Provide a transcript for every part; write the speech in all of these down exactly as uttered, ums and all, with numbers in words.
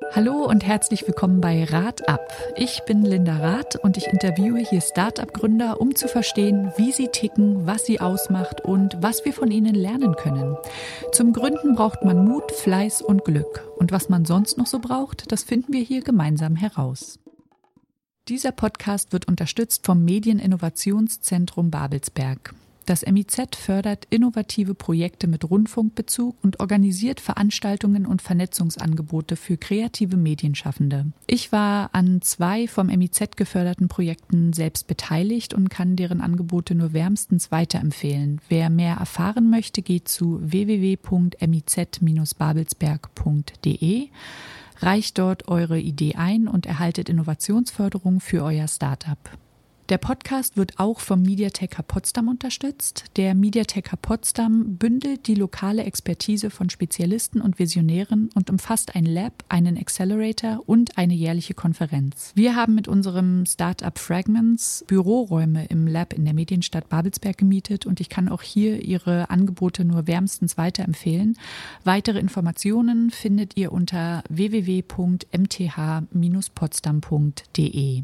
Hallo und herzlich willkommen bei Rat ab. Ich bin Linda Rath und ich interviewe hier Start-up-Gründer, um zu verstehen, wie sie ticken, was sie ausmacht und was wir von ihnen lernen können. Zum Gründen braucht man Mut, Fleiß und Glück. Und was man sonst noch so braucht, das finden wir hier gemeinsam heraus. Dieser Podcast wird unterstützt vom Medieninnovationszentrum Babelsberg. Das M I Z fördert innovative Projekte mit Rundfunkbezug und organisiert Veranstaltungen und Vernetzungsangebote für kreative Medienschaffende. Ich war an zwei vom M I Z geförderten Projekten selbst beteiligt und kann deren Angebote nur wärmstens weiterempfehlen. Wer mehr erfahren möchte, geht zu w w w punkt m i z dash babelsberg punkt d e, reicht dort eure Idee ein und erhaltet Innovationsförderung für euer Startup. Der Podcast wird auch vom Mediatek Potsdam unterstützt. Der Mediatek Potsdam bündelt die lokale Expertise von Spezialisten und Visionären und umfasst ein Lab, einen Accelerator und eine jährliche Konferenz. Wir haben mit unserem Startup Fragments Büroräume im Lab in der Medienstadt Babelsberg gemietet und ich kann auch hier ihre Angebote nur wärmstens weiterempfehlen. Weitere Informationen findet ihr unter w w w punkt m t h dash potsdam punkt d e.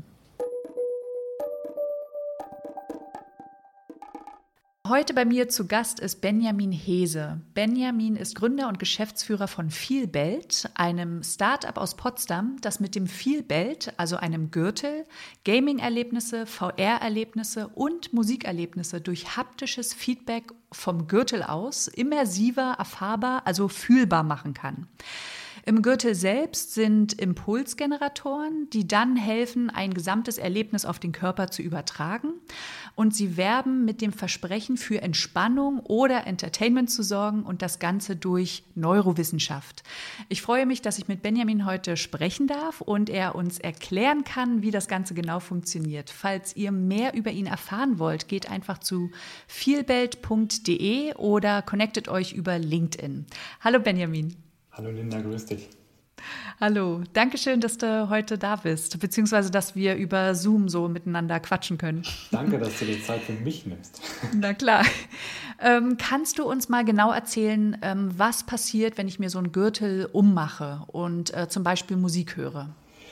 Heute bei mir zu Gast ist Benjamin Hese. Benjamin ist Gründer und Geschäftsführer von Feelbelt, einem Start-up aus Potsdam, das mit dem Feelbelt, also einem Gürtel, Gaming-Erlebnisse, V R-Erlebnisse und Musikerlebnisse durch haptisches Feedback vom Gürtel aus immersiver, erfahrbar, also fühlbar machen kann. Im Gürtel selbst sind Impulsgeneratoren, die dann helfen, ein gesamtes Erlebnis auf den Körper zu übertragen. Und sie werben mit dem Versprechen, für Entspannung oder Entertainment zu sorgen und das Ganze durch Neurowissenschaft. Ich freue mich, dass ich mit Benjamin heute sprechen darf und er uns erklären kann, wie das Ganze genau funktioniert. Falls ihr mehr über ihn erfahren wollt, geht einfach zu feelbelt punkt d e oder connectet euch über LinkedIn. Hallo Benjamin. Hallo Linda, grüß dich. Hallo, danke schön, dass du heute da bist, beziehungsweise dass wir über Zoom so miteinander quatschen können. Danke, dass du dir Zeit für mich nimmst. Na klar. Ähm, kannst du uns mal genau erzählen, ähm, was passiert, wenn ich mir so einen Gürtel ummache und äh, zum Beispiel Musik höre?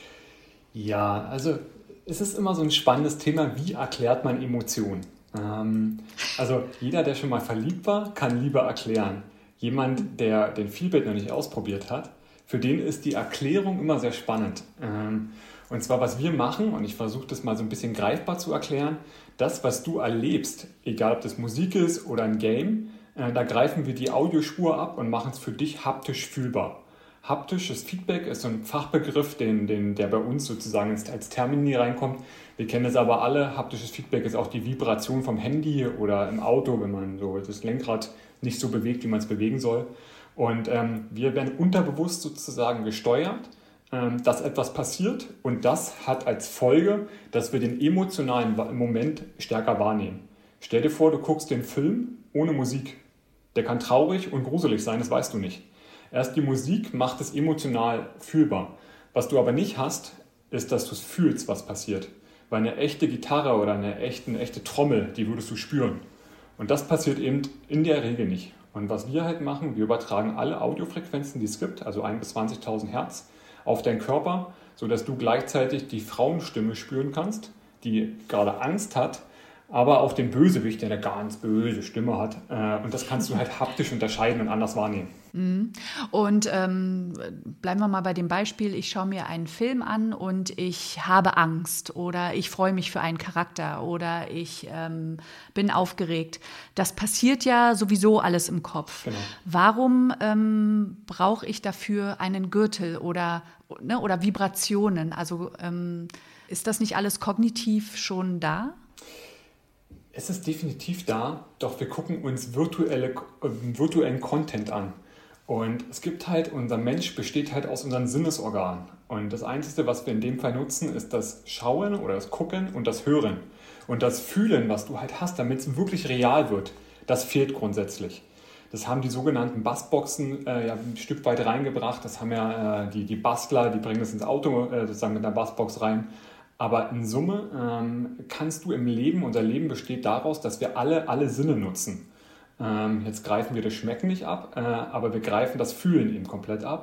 Ja, also es ist immer so ein spannendes Thema, wie erklärt man Emotionen? Ähm, also jeder, der schon mal verliebt war, kann Liebe erklären. Jemand, der den Feelbelt noch nicht ausprobiert hat, für den ist die Erklärung immer sehr spannend. Und zwar, was wir machen, und ich versuche das mal so ein bisschen greifbar zu erklären, das, was du erlebst, egal ob das Musik ist oder ein Game, da greifen wir die Audiospur ab und machen es für dich haptisch fühlbar. Haptisches Feedback ist so ein Fachbegriff, den, den, der bei uns sozusagen als Termini reinkommt. Wir kennen das aber alle. Haptisches Feedback ist auch die Vibration vom Handy oder im Auto, wenn man so das Lenkrad nicht so bewegt, wie man es bewegen soll. Und ähm, wir werden unterbewusst sozusagen gesteuert, ähm, dass etwas passiert. Und das hat als Folge, dass wir den emotionalen Moment stärker wahrnehmen. Stell dir vor, du guckst den Film ohne Musik. Der kann traurig und gruselig sein, das weißt du nicht. Erst die Musik macht es emotional fühlbar. Was du aber nicht hast, ist, dass du es fühlst, was passiert. Weil eine echte Gitarre oder eine echte, eine echte Trommel, die würdest du spüren. Und das passiert eben in der Regel nicht. Und was wir halt machen, wir übertragen alle Audiofrequenzen, die es gibt, also ein bis zwanzigtausend Hertz, auf deinen Körper, sodass du gleichzeitig die Frauenstimme spüren kannst, die gerade Angst hat, aber auch den Bösewicht, der eine ganz böse Stimme hat. Und das kannst du halt haptisch unterscheiden und anders wahrnehmen. Und ähm, bleiben wir mal bei dem Beispiel, ich schaue mir einen Film an und ich habe Angst oder ich freue mich für einen Charakter oder ich ähm, bin aufgeregt. Das passiert ja sowieso alles im Kopf. Genau. Warum ähm, brauche ich dafür einen Gürtel oder, ne, oder Vibrationen? Also ähm, ist das nicht alles kognitiv schon da? Es ist definitiv da, doch wir gucken uns virtuelle, äh, virtuellen Content an. Und es gibt halt, unser Mensch besteht halt aus unseren Sinnesorganen. Und das Einzige, was wir in dem Fall nutzen, ist das Schauen oder das Gucken und das Hören. Und das Fühlen, was du halt hast, damit es wirklich real wird, das fehlt grundsätzlich. Das haben die sogenannten Bassboxen äh, ja, ein Stück weit reingebracht. Das haben ja äh, die, die Bastler, die bringen das ins Auto äh, sozusagen mit der Bassbox rein. Aber in Summe ähm, kannst du im Leben, unser Leben besteht daraus, dass wir alle, alle Sinne nutzen. Ähm, jetzt greifen wir das Schmecken nicht ab, äh, aber wir greifen das Fühlen eben komplett ab.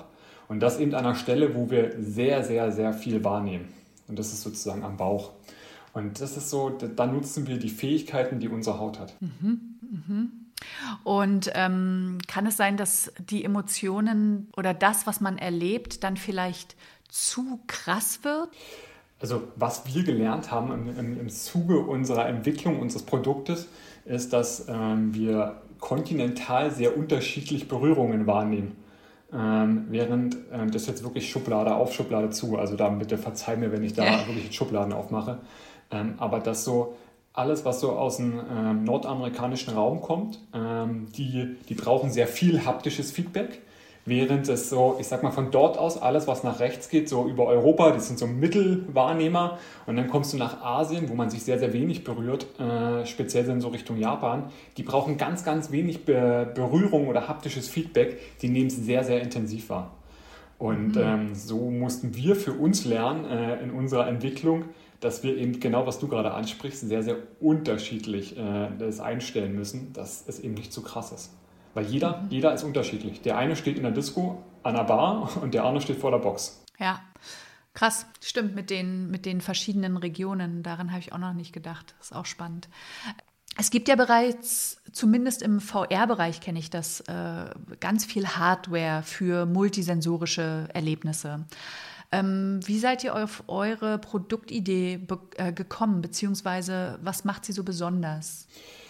Und das eben an einer Stelle, wo wir sehr, sehr, sehr viel wahrnehmen. Und das ist sozusagen am Bauch. Und das ist so, da nutzen wir die Fähigkeiten, die unsere Haut hat. Mhm, mhm. Und ähm, kann es sein, dass die Emotionen oder das, was man erlebt, dann vielleicht zu krass wird? Also was wir gelernt haben im, im, im Zuge unserer Entwicklung unseres Produktes, ist, dass ähm, wir kontinental sehr unterschiedlich Berührungen wahrnehmen. Ähm, während ähm, das jetzt wirklich Schublade auf, Schublade zu, also da bitte verzeih mir, wenn ich da ja. wirklich Schubladen aufmache, ähm, aber dass so alles, was so aus dem ähm, nordamerikanischen Raum kommt, ähm, die, die brauchen sehr viel haptisches Feedback, während es so, ich sag mal, von dort aus alles, was nach rechts geht, so über Europa, das sind so Mittelwahrnehmer, und dann kommst du nach Asien, wo man sich sehr, sehr wenig berührt, äh, speziell dann so Richtung Japan, die brauchen ganz, ganz wenig Be- Berührung oder haptisches Feedback, die nehmen es sehr, sehr intensiv wahr. Und mhm. ähm, so mussten wir für uns lernen äh, in unserer Entwicklung, dass wir eben genau, was du gerade ansprichst, sehr, sehr unterschiedlich äh, das einstellen müssen, dass es eben nicht zu krass ist. Weil jeder, mhm. jeder ist unterschiedlich. Der eine steht in der Disco an der Bar und der andere steht vor der Box. Ja, krass. Stimmt, mit den, mit den verschiedenen Regionen. Daran habe ich auch noch nicht gedacht. Das ist auch spannend. Es gibt ja bereits, zumindest im V R-Bereich kenne ich das, äh, ganz viel Hardware für multisensorische Erlebnisse. Ähm, wie seid ihr auf eure Produktidee be- äh, gekommen, beziehungsweise was macht sie so besonders?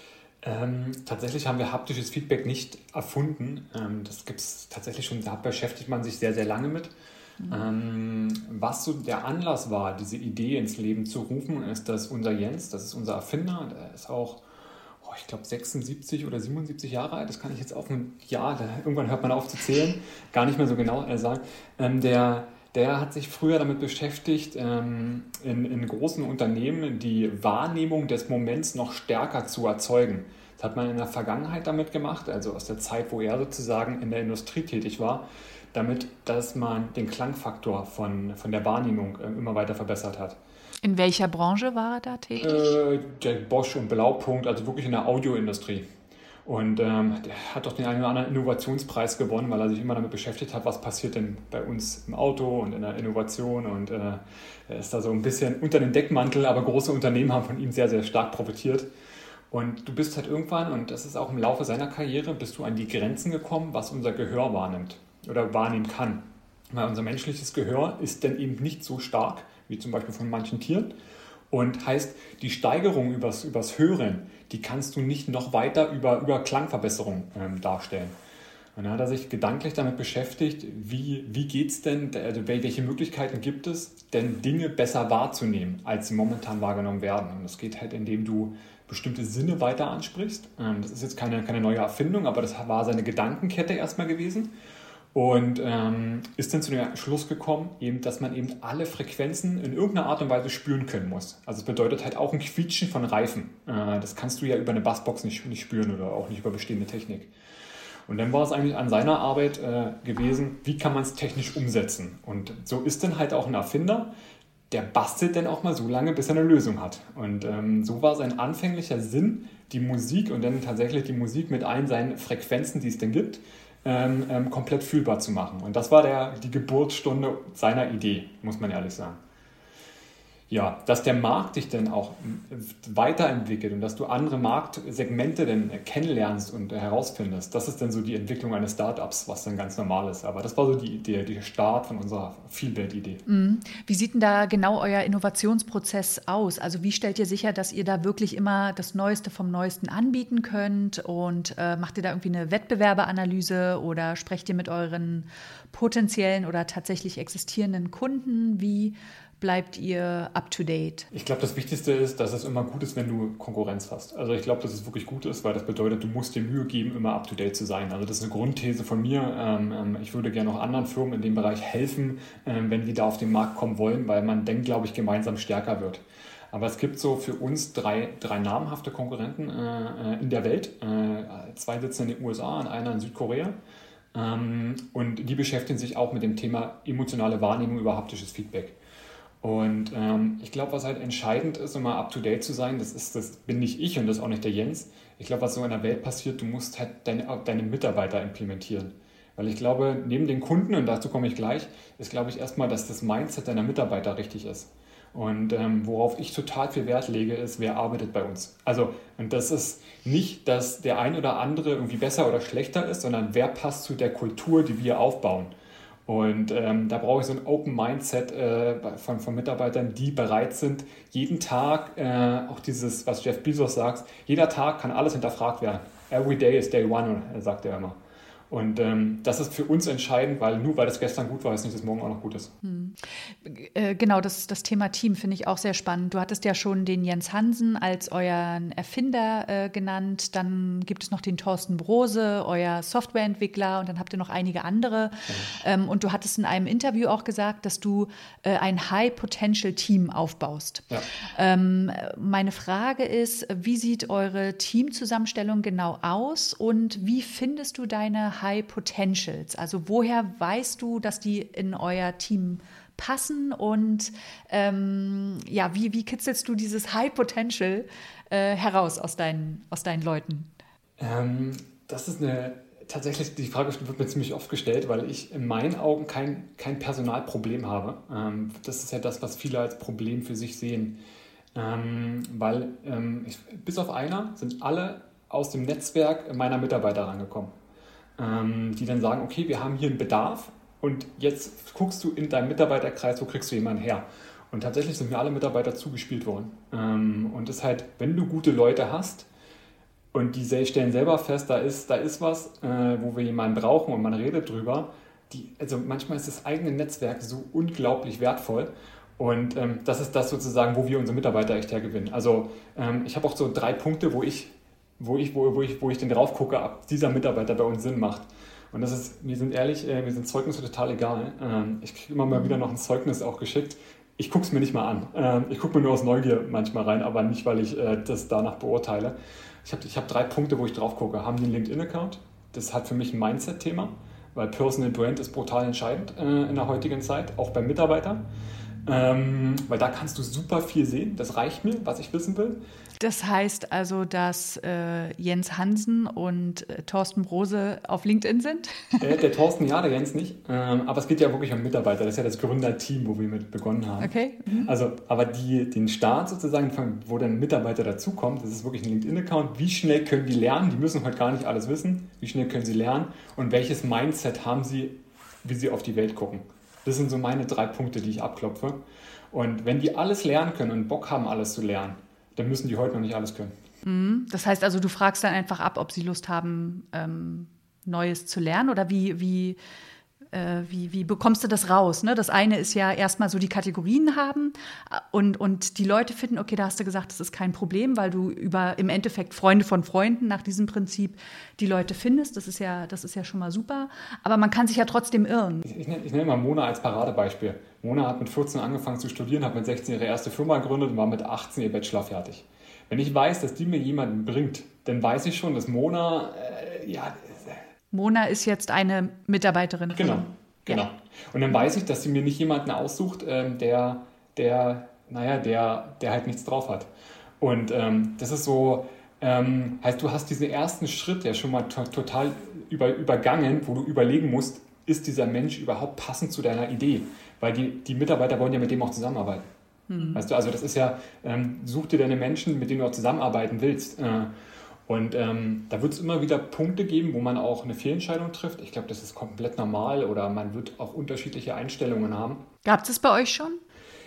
Ähm, tatsächlich haben wir haptisches Feedback nicht erfunden. Ähm, das gibt es tatsächlich schon, da beschäftigt man sich sehr, sehr lange mit. Mhm. Ähm, was so der Anlass war, diese Idee ins Leben zu rufen, ist, dass unser Jens, das ist unser Erfinder, der ist auch, oh, ich glaube, sechsundsiebzig oder siebenundsiebzig Jahre alt, das kann ich jetzt auf ein Jahr, da, irgendwann hört man auf zu zählen, gar nicht mehr so genau äh, sagen, ähm, der Der hat sich früher damit beschäftigt, ähm, in, in großen Unternehmen die Wahrnehmung des Moments noch stärker zu erzeugen. Das hat man in der Vergangenheit damit gemacht, also aus der Zeit, wo er sozusagen in der Industrie tätig war, damit, dass man den Klangfaktor von, von der Wahrnehmung äh, immer weiter verbessert hat. In welcher Branche war er da tätig? Äh, Jack Bosch und Blaupunkt, also wirklich in der Audioindustrie. Und ähm, der hat doch den einen oder anderen Innovationspreis gewonnen, weil er sich immer damit beschäftigt hat, was passiert denn bei uns im Auto und in der Innovation. Und äh, er ist da so ein bisschen unter dem Deckmantel, aber große Unternehmen haben von ihm sehr, sehr stark profitiert. Und du bist halt irgendwann, und das ist auch im Laufe seiner Karriere, bist du an die Grenzen gekommen, was unser Gehör wahrnimmt oder wahrnehmen kann. Weil unser menschliches Gehör ist dann eben nicht so stark, wie zum Beispiel von manchen Tieren. Und heißt, die Steigerung übers, übers Hören, die kannst du nicht noch weiter über, über Klangverbesserung ähm, darstellen. Und dann hat er sich gedanklich damit beschäftigt, wie, wie geht es denn, also welche Möglichkeiten gibt es, denn Dinge besser wahrzunehmen, als sie momentan wahrgenommen werden. Und das geht halt, indem du bestimmte Sinne weiter ansprichst. Ähm, das ist jetzt keine, keine neue Erfindung, aber das war seine Gedankenkette erstmal gewesen. Und ähm, ist dann zu dem Schluss gekommen, eben, dass man eben alle Frequenzen in irgendeiner Art und Weise spüren können muss. Also es bedeutet halt auch ein Quietschen von Reifen. Äh, das kannst du ja über eine Bassbox nicht, nicht spüren oder auch nicht über bestehende Technik. Und dann war es eigentlich an seiner Arbeit äh, gewesen, wie kann man es technisch umsetzen. Und so ist dann halt auch ein Erfinder, der bastelt dann auch mal so lange, bis er eine Lösung hat. Und ähm, so war sein anfänglicher Sinn, die Musik und dann tatsächlich die Musik mit allen seinen Frequenzen, die es denn gibt, Ähm, ähm, komplett fühlbar zu machen. Und das war der, die Geburtsstunde seiner Idee, muss man ehrlich sagen. Ja, dass der Markt dich dann auch weiterentwickelt und dass du andere Marktsegmente dann kennenlernst und herausfindest, das ist dann so die Entwicklung eines Startups, was dann ganz normal ist. Aber das war so die Idee, der Start von unserer Vielwelt-Idee. Wie sieht denn da genau euer Innovationsprozess aus? Also wie stellt ihr sicher, dass ihr da wirklich immer das Neueste vom Neuesten anbieten könnt? Und äh, macht ihr da irgendwie eine Wettbewerberanalyse oder sprecht ihr mit euren potenziellen oder tatsächlich existierenden Kunden? Wie bleibt ihr up to date? Ich glaube, das Wichtigste ist, dass es immer gut ist, wenn du Konkurrenz hast. Also ich glaube, dass es wirklich gut ist, weil das bedeutet, du musst dir Mühe geben, immer up to date zu sein. Also das ist eine Grundthese von mir. Ähm, ich würde gerne auch anderen Firmen in dem Bereich helfen, ähm, wenn die da auf den Markt kommen wollen, weil man dann, glaube ich, gemeinsam stärker wird. Aber es gibt so für uns drei, drei namhafte Konkurrenten äh, in der Welt. Äh, zwei sitzen in den U S A und einer in Südkorea. Ähm, und die beschäftigen sich auch mit dem Thema emotionale Wahrnehmung über haptisches Feedback. Und ähm, ich glaube, was halt entscheidend ist, um mal up-to-date zu sein, das, ist, das bin nicht ich und das ist auch nicht der Jens. Ich glaube, was so in der Welt passiert, du musst halt deine, deine Mitarbeiter implementieren. Weil ich glaube, neben den Kunden, und dazu komme ich gleich, ist, glaube ich, erstmal, dass das Mindset deiner Mitarbeiter richtig ist. Und ähm, worauf ich total viel Wert lege, ist, wer arbeitet bei uns. Also, und das ist nicht, dass der ein oder andere irgendwie besser oder schlechter ist, sondern wer passt zu der Kultur, die wir aufbauen. Und ähm, da brauche ich so ein Open Mindset äh, von, von Mitarbeitern, die bereit sind, jeden Tag, äh, auch dieses, was Jeff Bezos sagt, jeder Tag kann alles hinterfragt werden. Every day is day one, sagt er immer. Und ähm, das ist für uns entscheidend, weil nur weil das gestern gut war, heißt nicht, dass morgen auch noch gut ist. Hm. Äh, genau, das, das Thema Team finde ich auch sehr spannend. Du hattest ja schon den Jens Hansen als euren Erfinder äh, genannt. Dann gibt es noch den Thorsten Brose, euer Softwareentwickler. Und dann habt ihr noch einige andere. Ja. Ähm, und du hattest in einem Interview auch gesagt, dass du äh, ein High-Potential-Team aufbaust. Ja. Ähm, meine Frage ist, wie sieht eure Teamzusammenstellung genau aus? Und wie findest du deine High Potentials? Also woher weißt du, dass die in euer Team passen und ähm, ja, wie, wie kitzelst du dieses High Potential äh, heraus aus deinen, aus deinen Leuten? Ähm, das ist eine, tatsächlich, die Frage wird mir ziemlich oft gestellt, weil ich in meinen Augen kein, kein Personalproblem habe. Ähm, das ist ja das, was viele als Problem für sich sehen. Ähm, weil ähm, ich, bis auf einer sind alle aus dem Netzwerk meiner Mitarbeiter rangekommen, die dann sagen, okay, wir haben hier einen Bedarf und jetzt guckst du in deinem Mitarbeiterkreis, wo kriegst du jemanden her? Und tatsächlich sind mir alle Mitarbeiter zugespielt worden. Und das ist halt, wenn du gute Leute hast und die stellen selber fest, da ist, da ist was, wo wir jemanden brauchen und man redet drüber, die, also manchmal ist das eigene Netzwerk so unglaublich wertvoll. Und ähm, das ist das sozusagen, wo wir unsere Mitarbeiter echt hergewinnen. Also ähm, ich habe auch so drei Punkte, wo ich wo ich, wo, wo ich, wo ich den drauf gucke, ob dieser Mitarbeiter bei uns Sinn macht. Und das ist, wir sind ehrlich, äh, mir sind Zeugnisse total egal. Ähm, ich kriege immer mal wieder noch ein Zeugnis auch geschickt. Ich gucke es mir nicht mal an. Ähm, ich gucke mir nur aus Neugier manchmal rein, aber nicht, weil ich äh, das danach beurteile. Ich habe ich hab drei Punkte, wo ich drauf gucke. Haben die einen LinkedIn-Account? Das hat für mich ein Mindset-Thema, weil Personal Brand ist brutal entscheidend äh, in der heutigen Zeit, auch bei Mitarbeitern. Ähm, weil da kannst du super viel sehen. Das reicht mir, was ich wissen will. Das heißt also, dass äh, Jens Hansen und äh, Thorsten Brose auf LinkedIn sind? Äh, der Thorsten ja, der Jens nicht. Ähm, aber es geht ja wirklich um Mitarbeiter. Das ist ja das Gründerteam, wo wir mit begonnen haben. Okay. Mhm. Also, aber die, den Start sozusagen, wo dann Mitarbeiter dazukommt, das ist wirklich ein LinkedIn-Account. Wie schnell können die lernen? Die müssen heute gar nicht alles wissen. Wie schnell können sie lernen? Und welches Mindset haben sie, wie sie auf die Welt gucken? Das sind so meine drei Punkte, die ich abklopfe. Und wenn die alles lernen können und Bock haben, alles zu lernen, dann müssen die heute noch nicht alles können. Das heißt also, du fragst dann einfach ab, ob sie Lust haben, ähm, Neues zu lernen oder wie, wie, äh, wie, wie bekommst du das raus? Ne? Das eine ist ja erstmal so die Kategorien haben und, und die Leute finden, okay, da hast du gesagt, das ist kein Problem, weil du über im Endeffekt Freunde von Freunden nach diesem Prinzip die Leute findest. Das ist ja, das ist ja schon mal super. Aber man kann sich ja trotzdem irren. Ich, ich, nenne, ich nenne mal Mona als Paradebeispiel. Mona hat mit vierzehn angefangen zu studieren, hat mit sechzehn ihre erste Firma gegründet und war mit achtzehn ihr Bachelor fertig. Wenn ich weiß, dass die mir jemanden bringt, dann weiß ich schon, dass Mona, äh, ja... Mona ist jetzt eine Mitarbeiterin. Genau, genau. Ja. Und dann weiß ich, dass sie mir nicht jemanden aussucht, ähm, der, der, naja, der, der halt nichts drauf hat. Und ähm, das ist so, ähm, heißt, du hast diesen ersten Schritt ja schon mal to- total über, übergangen, wo du überlegen musst, ist dieser Mensch überhaupt passend zu deiner Idee? Weil die, die Mitarbeiter wollen ja mit dem auch zusammenarbeiten. Hm. Weißt du, also das ist ja, ähm, such dir deine Menschen, mit denen du auch zusammenarbeiten willst. Äh, und ähm, da wird es immer wieder Punkte geben, wo man auch eine Fehlentscheidung trifft. Ich glaube, das ist komplett normal oder man wird auch unterschiedliche Einstellungen haben. Gab es das bei euch schon?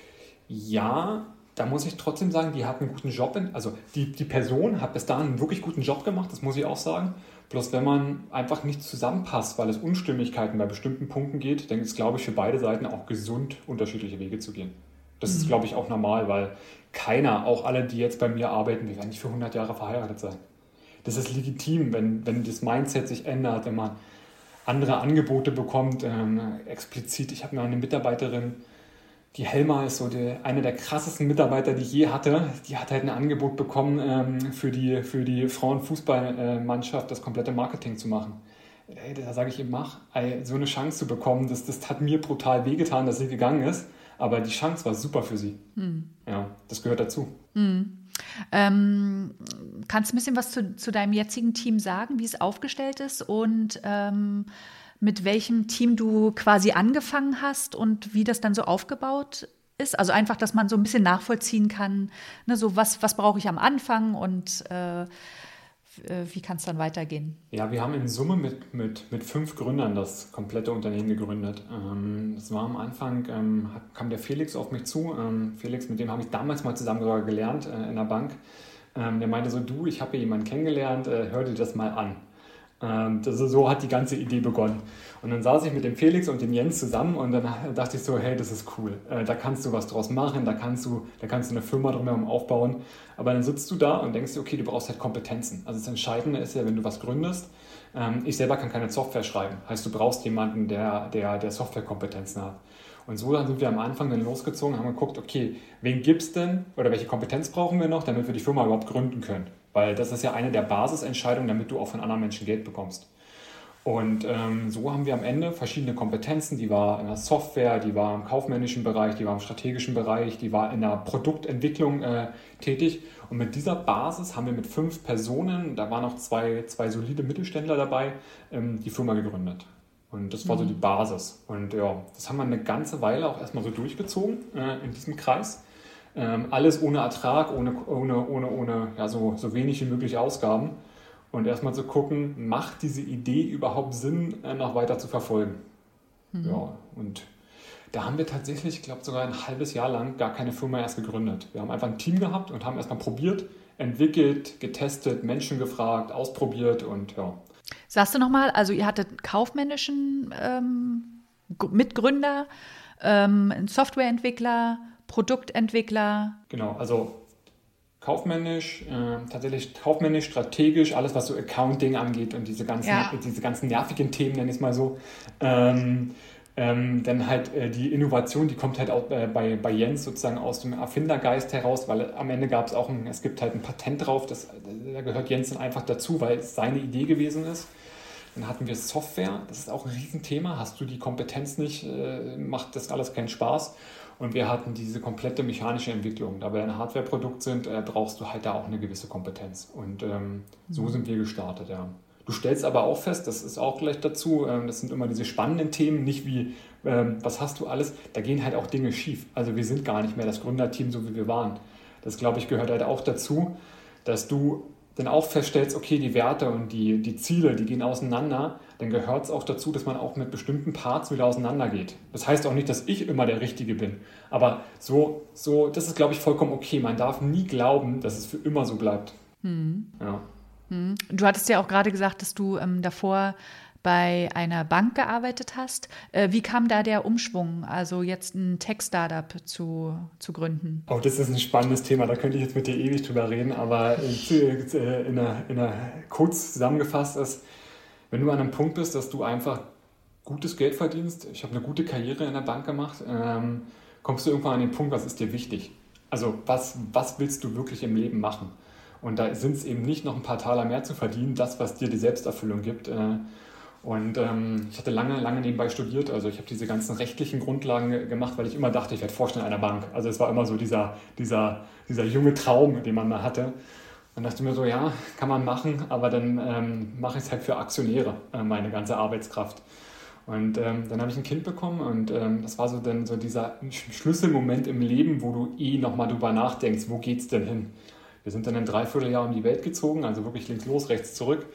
Ja, da muss ich trotzdem sagen, die hat einen guten Job. In, also die, die Person hat bis dahin einen wirklich guten Job gemacht, das muss ich auch sagen. Bloß wenn man einfach nicht zusammenpasst, weil es Unstimmigkeiten bei bestimmten Punkten geht, dann ist es, glaube ich, für beide Seiten auch gesund, unterschiedliche Wege zu gehen. Das mhm. ist, glaube ich, auch normal, weil keiner, auch alle, die jetzt bei mir arbeiten, wir werden nicht für hundert Jahre verheiratet sein. Das ist legitim, wenn, wenn das Mindset sich ändert, wenn man andere Angebote bekommt. Ähm, explizit, ich habe mir eine Mitarbeiterin, die Helma ist so die, eine der krassesten Mitarbeiter, die ich je hatte. Die hat halt ein Angebot bekommen, ähm, für die, für die Frauenfußballmannschaft das komplette Marketing zu machen. Ey, da sage ich ihm, mach, ey, so eine Chance zu bekommen, das, das hat mir brutal wehgetan, dass sie gegangen ist. Aber die Chance war super für sie. Hm. Ja, das gehört dazu. Hm. Ähm, kannst du ein bisschen was zu, zu deinem jetzigen Team sagen, wie es aufgestellt ist und ähm, mit welchem Team du quasi angefangen hast und wie das dann so aufgebaut ist? Also einfach, dass man so ein bisschen nachvollziehen kann, ne, so was, was brauche ich am Anfang und äh, wie kann es dann weitergehen? Ja, wir haben in Summe mit, mit, mit fünf Gründern das komplette Unternehmen gegründet. Ähm, das war am Anfang, ähm, kam der Felix auf mich zu. Ähm, Felix, mit dem habe ich damals mal zusammen sogar gelernt äh, in der Bank. Ähm, der meinte so, du, ich habe hier jemanden kennengelernt, äh, hör dir das mal an. Ähm, das ist, so hat die ganze Idee begonnen. Und dann saß ich mit dem Felix und dem Jens zusammen und dann dachte ich so, hey, das ist cool. Äh, da kannst du was draus machen, da kannst du, da kannst du eine Firma drumherum aufbauen. Aber dann sitzt du da und denkst dir, okay, du brauchst halt Kompetenzen. Also das Entscheidende ist ja, wenn du was gründest, ähm, ich selber kann keine Software schreiben. Heißt, du brauchst jemanden, der, der, der Softwarekompetenzen hat. Und so sind wir am Anfang dann losgezogen, haben geguckt, okay, wen gibt's denn oder welche Kompetenz brauchen wir noch, damit wir die Firma überhaupt gründen können. Weil das ist ja eine der Basisentscheidungen, damit du auch von anderen Menschen Geld bekommst. Und ähm, so haben wir am Ende verschiedene Kompetenzen, die war in der Software, die war im kaufmännischen Bereich, die war im strategischen Bereich, die war in der Produktentwicklung äh, tätig. Und mit dieser Basis haben wir mit fünf Personen, da waren noch zwei, zwei solide Mittelständler dabei, ähm, die Firma gegründet. Und das war so die Basis. Und ja, das haben wir eine ganze Weile auch erstmal so durchgezogen äh, in diesem Kreis. Ähm, alles ohne Ertrag, ohne, ohne, ohne, ohne ja, so, so wenig wie möglich Ausgaben. Und erstmal zu gucken, macht diese Idee überhaupt Sinn, äh, noch weiter zu verfolgen? Mhm. Ja, und da haben wir tatsächlich, ich glaube sogar ein halbes Jahr lang gar keine Firma erst gegründet. Wir haben einfach ein Team gehabt und haben erstmal probiert, entwickelt, getestet, Menschen gefragt, ausprobiert und ja. Sagst du nochmal, also ihr hattet kaufmännischen ähm, Mitgründer, ähm, einen Softwareentwickler, Produktentwickler. Genau, also kaufmännisch, äh, tatsächlich kaufmännisch, strategisch, alles was so Accounting angeht und diese ganzen, ja. diese ganzen nervigen Themen, nenne ich es mal so. Ähm, ähm, dann halt äh, die Innovation, die kommt halt auch äh, bei, bei Jens sozusagen aus dem Erfindergeist heraus, weil am Ende gab es auch, ein, es gibt halt ein Patent drauf, das, da gehört Jens dann einfach dazu, weil es seine Idee gewesen ist. Dann hatten wir Software, das ist auch ein Riesenthema, hast du die Kompetenz nicht, äh, macht das alles keinen Spaß. Und wir hatten diese komplette mechanische Entwicklung. Da wir ein Hardware-Produkt sind, äh, brauchst du halt da auch eine gewisse Kompetenz. Und ähm, so sind wir gestartet, ja. Du stellst aber auch fest, das ist auch gleich dazu, ähm, das sind immer diese spannenden Themen, nicht wie, ähm, was hast du alles, da gehen halt auch Dinge schief. Also wir sind gar nicht mehr das Gründerteam, so wie wir waren. Das, glaube ich, gehört halt auch dazu, dass du dann auch feststellst, okay, die Werte und die, die Ziele, die gehen auseinander, dann gehört es auch dazu, dass man auch mit bestimmten Parts wieder auseinandergeht. Das heißt auch nicht, dass ich immer der Richtige bin, aber so, so das ist, glaube ich, vollkommen okay. Man darf nie glauben, dass es für immer so bleibt. Hm. Ja. Hm. Du hattest ja auch gerade gesagt, dass du ähm, davor bei einer Bank gearbeitet hast. Äh, wie kam da der Umschwung, also jetzt ein Tech-Startup zu, zu gründen? Oh, das ist ein spannendes Thema, da könnte ich jetzt mit dir ewig drüber reden, aber äh, in einer, in einer kurz zusammengefasst ist, wenn du an einem Punkt bist, dass du einfach gutes Geld verdienst, ich habe eine gute Karriere in der Bank gemacht, ähm, kommst du irgendwann an den Punkt, was ist dir wichtig? Also was, was willst du wirklich im Leben machen? Und da sind es eben nicht noch ein paar Taler mehr zu verdienen, das, was dir die Selbsterfüllung gibt. Äh, Und ähm, ich hatte lange, lange nebenbei studiert, also ich habe diese ganzen rechtlichen Grundlagen ge- gemacht, weil ich immer dachte, ich werde Vorstand einer Bank. Also es war immer so dieser, dieser, dieser junge Traum, den man mal hatte. Und dachte mir so, ja, kann man machen, aber dann ähm, mache ich es halt für Aktionäre, äh, meine ganze Arbeitskraft. Und ähm, dann habe ich ein Kind bekommen und ähm, das war so dann so dieser Schlüsselmoment im Leben, wo du eh nochmal drüber nachdenkst, wo geht's denn hin? Wir sind dann ein Dreivierteljahr um die Welt gezogen, also wirklich links los, rechts zurück.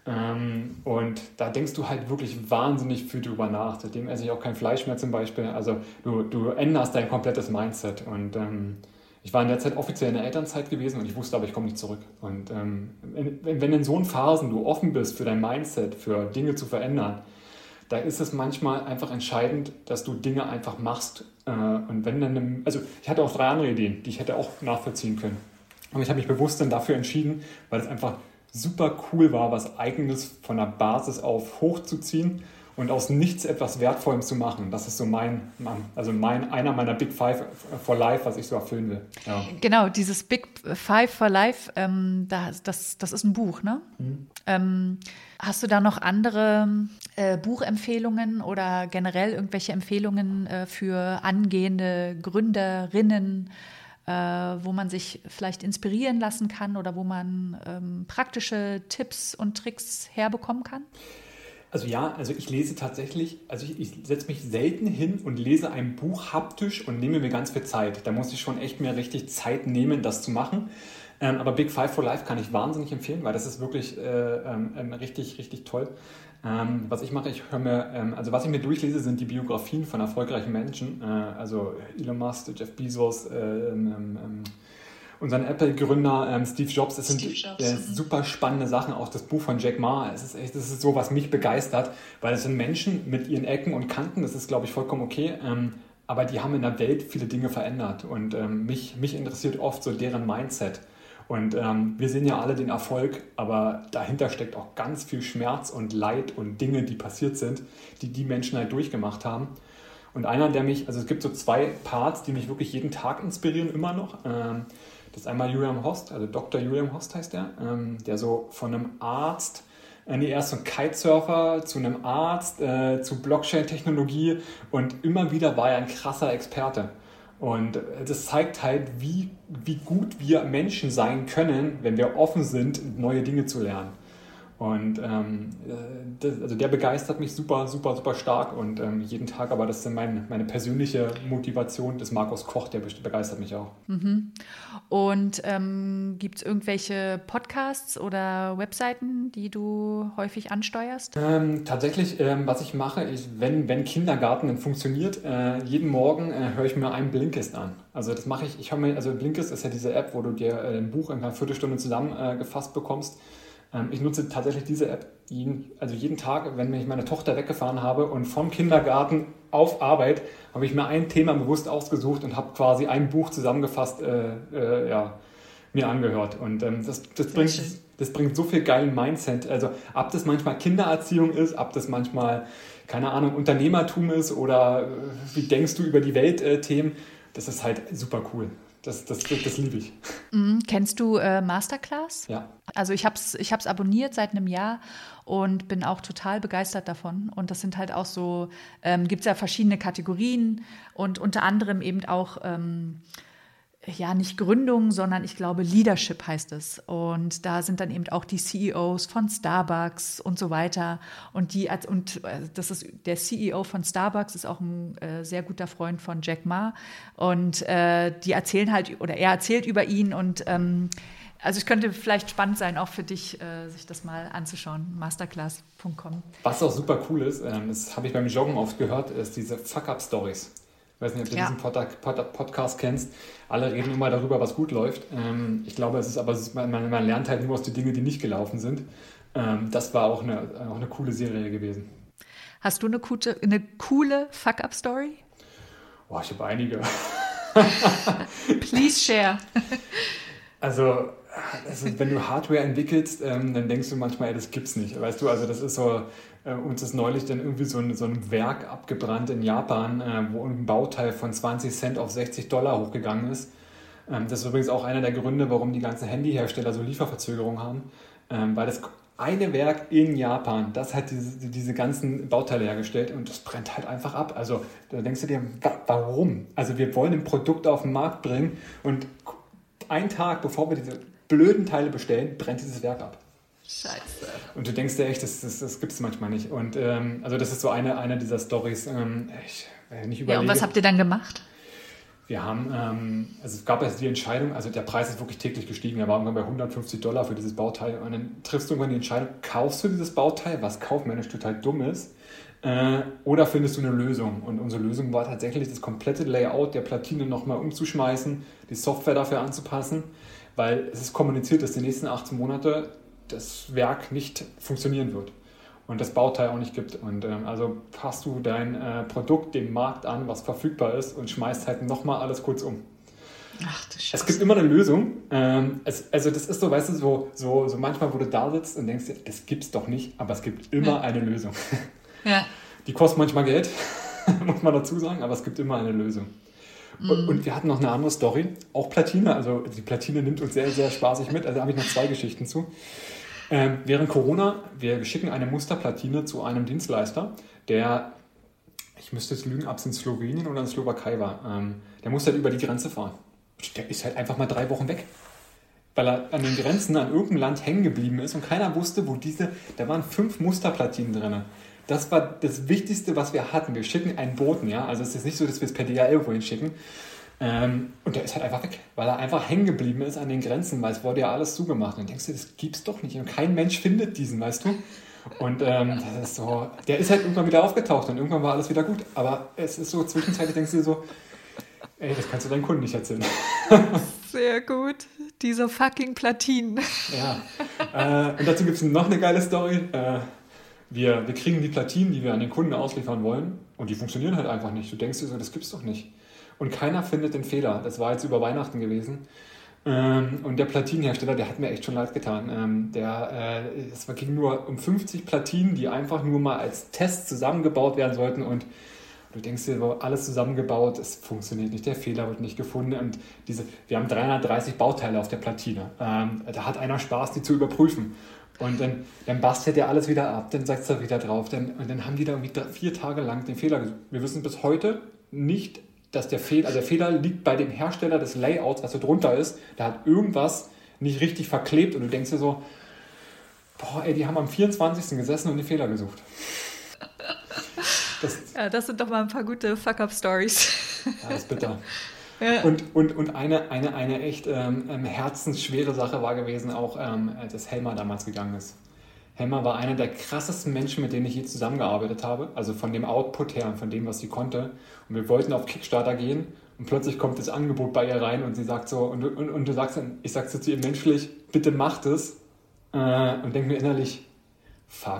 Ähm, und da denkst du halt wirklich wahnsinnig viel drüber nach. Seitdem esse ich auch kein Fleisch mehr zum Beispiel. Also du, du änderst dein komplettes Mindset. Und ähm, ich war in der Zeit offiziell in der Elternzeit gewesen und ich wusste aber, ich komme nicht zurück. Und ähm, wenn, wenn in so Phasen du offen bist für dein Mindset, für Dinge zu verändern, da ist es manchmal einfach entscheidend, dass du Dinge einfach machst. Äh, und wenn dann, also ich hatte auch drei andere Ideen, die ich hätte auch nachvollziehen können. Aber ich habe mich bewusst dann dafür entschieden, weil es einfach super cool war, was Eigenes von der Basis auf hochzuziehen und aus nichts etwas Wertvollem zu machen. Das ist so mein, also mein, einer meiner Big Five for Life, was ich so erfüllen will. Ja. Genau, dieses Big Five for Life, ähm, das, das, das ist ein Buch, ne? Mhm. Ähm, hast du da noch andere äh, Buchempfehlungen oder generell irgendwelche Empfehlungen äh, für angehende Gründerinnen, wo man sich vielleicht inspirieren lassen kann oder wo man ähm, praktische Tipps und Tricks herbekommen kann? Also ja, also ich lese tatsächlich, also ich, ich setze mich selten hin und lese ein Buch haptisch und nehme mir ganz viel Zeit. Da muss ich schon echt mir richtig Zeit nehmen, das zu machen. Ähm, aber Big Five for Life kann ich wahnsinnig empfehlen, weil das ist wirklich äh, ähm, richtig, richtig toll. Ähm, was ich mache, ich höre mir, ähm, also was ich mir durchlese, sind die Biografien von erfolgreichen Menschen. Äh, also Elon Musk, Jeff Bezos, äh, ähm, ähm, unseren Apple-Gründer ähm, Steve Jobs. Das sind Jobs. äh, super spannende Sachen. Auch das Buch von Jack Ma. Es ist echt, das ist so, was mich begeistert, weil es sind Menschen mit ihren Ecken und Kanten. Das ist, glaube ich, vollkommen okay. Ähm, aber die haben in der Welt viele Dinge verändert. Und ähm, mich, mich interessiert oft so deren Mindset. Und ähm, wir sehen ja alle den Erfolg, aber dahinter steckt auch ganz viel Schmerz und Leid und Dinge, die passiert sind, die die Menschen halt durchgemacht haben. Und einer, der mich, also es gibt so zwei Parts, die mich wirklich jeden Tag inspirieren, immer noch. Ähm, das ist einmal Julian Host, also Doktor Julian Host heißt der, ähm, der so von einem Arzt, äh, nee, erst so ein Kitesurfer zu einem Arzt, äh, zu Blockchain-Technologie und immer wieder war er ein krasser Experte. Und das zeigt halt, wie, wie gut wir Menschen sein können, wenn wir offen sind, neue Dinge zu lernen. Und ähm, das, also der begeistert mich super, super, super stark und ähm, jeden Tag, aber das ist mein, meine persönliche Motivation des Markus Koch, der begeistert mich auch. Mhm. Und ähm, gibt es irgendwelche Podcasts oder Webseiten, die du häufig ansteuerst? Ähm, tatsächlich, ähm, was ich mache, ist, wenn, wenn Kindergarten dann funktioniert, äh, jeden Morgen äh, höre ich mir einen Blinkist an. Also das mache ich, ich höre mir, also Blinkist ist ja diese App, wo du dir äh, ein Buch in einer Viertelstunde zusammengefasst äh, bekommst. Ich nutze tatsächlich diese App jeden, also jeden Tag, wenn ich meine Tochter weggefahren habe und vom Kindergarten auf Arbeit habe ich mir ein Thema bewusst ausgesucht und habe quasi ein Buch zusammengefasst äh, äh, ja, mir angehört. Und ähm, das, das, bringt, das bringt so viel geilen Mindset. Also ob das manchmal Kindererziehung ist, ob das manchmal, keine Ahnung, Unternehmertum ist oder äh, wie denkst du über die Welt äh, Themen, das ist halt super cool. Das, das, das, das liebe ich. Mhm. Kennst du äh, Masterclass? Ja. Also ich habe es ich hab's abonniert seit einem Jahr und bin auch total begeistert davon. Und das sind halt auch so, ähm, gibt es ja verschiedene Kategorien und unter anderem eben auch, ähm, ja nicht Gründung, sondern ich glaube Leadership heißt es. Und da sind dann eben auch die C E Os von Starbucks und so weiter. Und die und das ist der C E O von Starbucks ist auch ein äh, sehr guter Freund von Jack Ma. Und äh, die erzählen halt oder er erzählt über ihn und ähm, also es könnte vielleicht spannend sein, auch für dich, äh, sich das mal anzuschauen. masterclass punkt com. Was auch super cool ist, ähm, das habe ich beim Joggen oft gehört, ist diese Fuck-Up-Stories. Ich weiß nicht, ob du ja. diesen Pod- Pod- Podcast kennst. Alle reden immer darüber, was gut läuft. Ähm, ich glaube, es ist aber, es ist, man, man lernt halt nur aus den Dingen, die nicht gelaufen sind. Ähm, das war auch eine, auch eine coole Serie gewesen. Hast du eine, gute, eine coole Fuck-Up-Story? Boah, ich habe einige. Please share. Also, also, wenn du Hardware entwickelst, ähm, dann denkst du manchmal, ey, das gibt's nicht. Weißt du, also das ist so, äh, uns ist neulich dann irgendwie so ein, so ein Werk abgebrannt in Japan, äh, wo ein Bauteil von zwanzig Cent auf sechzig Dollar hochgegangen ist. Ähm, das ist übrigens auch einer der Gründe, warum die ganzen Handyhersteller so Lieferverzögerungen haben, ähm, weil das eine Werk in Japan, das hat diese, diese ganzen Bauteile hergestellt und das brennt halt einfach ab. Also da denkst du dir, wa- warum? Also wir wollen ein Produkt auf den Markt bringen und einen Tag, bevor wir diese blöden Teile bestellen, brennt dieses Werk ab. Scheiße. Und du denkst dir echt, das, das, das gibt es manchmal nicht. Und ähm, also das ist so eine, eine dieser Storys. Ähm, ich, wenn ich überlege, Ja, und was habt ihr dann gemacht? Wir haben, ähm, also es gab jetzt die Entscheidung, also der Preis ist wirklich täglich gestiegen, er war irgendwann bei hundertfünfzig Dollar für dieses Bauteil. Und dann triffst du irgendwann die Entscheidung, kaufst du dieses Bauteil, was kaufmännisch total dumm ist, äh, oder findest du eine Lösung? Und unsere Lösung war tatsächlich, das komplette Layout der Platine nochmal umzuschmeißen, die Software dafür anzupassen, weil es ist kommuniziert, dass die nächsten achtzehn Monate das Werk nicht funktionieren wird und das Bauteil auch nicht gibt. Und ähm, also passt du dein äh, Produkt dem Markt an, was verfügbar ist und schmeißt halt nochmal alles kurz um. Ach du Scheiße. Es gibt immer eine Lösung. Ähm, es, also das ist so, weißt du, so, so, so manchmal, wo du da sitzt und denkst dir, das gibt's doch nicht, aber es gibt immer ja. eine Lösung. Ja. Die kostet manchmal Geld, muss man dazu sagen, aber es gibt immer eine Lösung. Und, und wir hatten noch eine andere Story, auch Platine, also die Platine nimmt uns sehr, sehr spaßig mit, also da habe ich noch zwei Geschichten zu. Ähm, während Corona, wir schicken eine Musterplatine zu einem Dienstleister, der, ich müsste jetzt lügen, ob es in Slowenien oder in Slowakei war, ähm, der muss halt über die Grenze fahren. Der ist halt einfach mal drei Wochen weg. weil er an den Grenzen an irgendeinem Land hängen geblieben ist und keiner wusste, wo diese, da waren fünf Musterplatinen drin. Das war das Wichtigste, was wir hatten. Wir schicken einen Boten, ja, also es ist nicht so, dass wir es per D H L wohin schicken. Ähm, und der ist halt einfach weg, weil er einfach hängen geblieben ist an den Grenzen, weil es wurde ja alles zugemacht. Und dann denkst du, das gibt's doch nicht. Und kein Mensch findet diesen, weißt du? Und ähm, das ist so, der ist halt irgendwann wieder aufgetaucht und irgendwann war alles wieder gut. Aber es ist so, zwischenzeitlich denkst du dir so, ey, das kannst du deinen Kunden nicht erzählen. Sehr gut. Diese fucking Platinen. Ja. Äh, und dazu gibt es noch eine geile Story. Äh, wir, wir kriegen die Platinen, die wir an den Kunden ausliefern wollen, und die funktionieren halt einfach nicht. Du denkst dir so, das gibt's doch nicht. Und keiner findet den Fehler. Das war jetzt über Weihnachten gewesen. Ähm, und der Platinenhersteller, der hat mir echt schon leid getan. Ähm, der, äh, es ging nur um fünfzig Platinen, die einfach nur mal als Test zusammengebaut werden sollten. Und du denkst dir, alles zusammengebaut, es funktioniert nicht, der Fehler wird nicht gefunden. Und diese, wir haben dreihundertdreißig Bauteile auf der Platine. Ähm, da hat einer Spaß, die zu überprüfen. Und dann, dann bastelt er alles wieder ab, dann setzt er wieder drauf. Dann, und dann haben die da irgendwie drei, vier Tage lang den Fehler gesucht. Wir wissen bis heute nicht, dass der Fehler, also der Fehler liegt bei dem Hersteller des Layouts, was so drunter ist. Da hat irgendwas nicht richtig verklebt und du denkst dir so, boah, ey, die haben am vierundzwanzigsten gesessen und den Fehler gesucht. Das, ja, das sind doch mal ein paar gute Fuck-Up-Stories. Ja, das ist bitter. Ja. Und, und, und eine, eine, eine echt ähm, herzensschwere Sache war gewesen, auch ähm, dass Helmer damals gegangen ist. Helmer war einer der krassesten Menschen, mit denen ich je zusammengearbeitet habe, also von dem Output her und von dem, was sie konnte. Und wir wollten auf Kickstarter gehen und plötzlich kommt das Angebot bei ihr rein und sie sagt so, und, und, und du sagst dann, ich sag so zu ihr menschlich, bitte macht es, äh, und denk mir innerlich, fuck.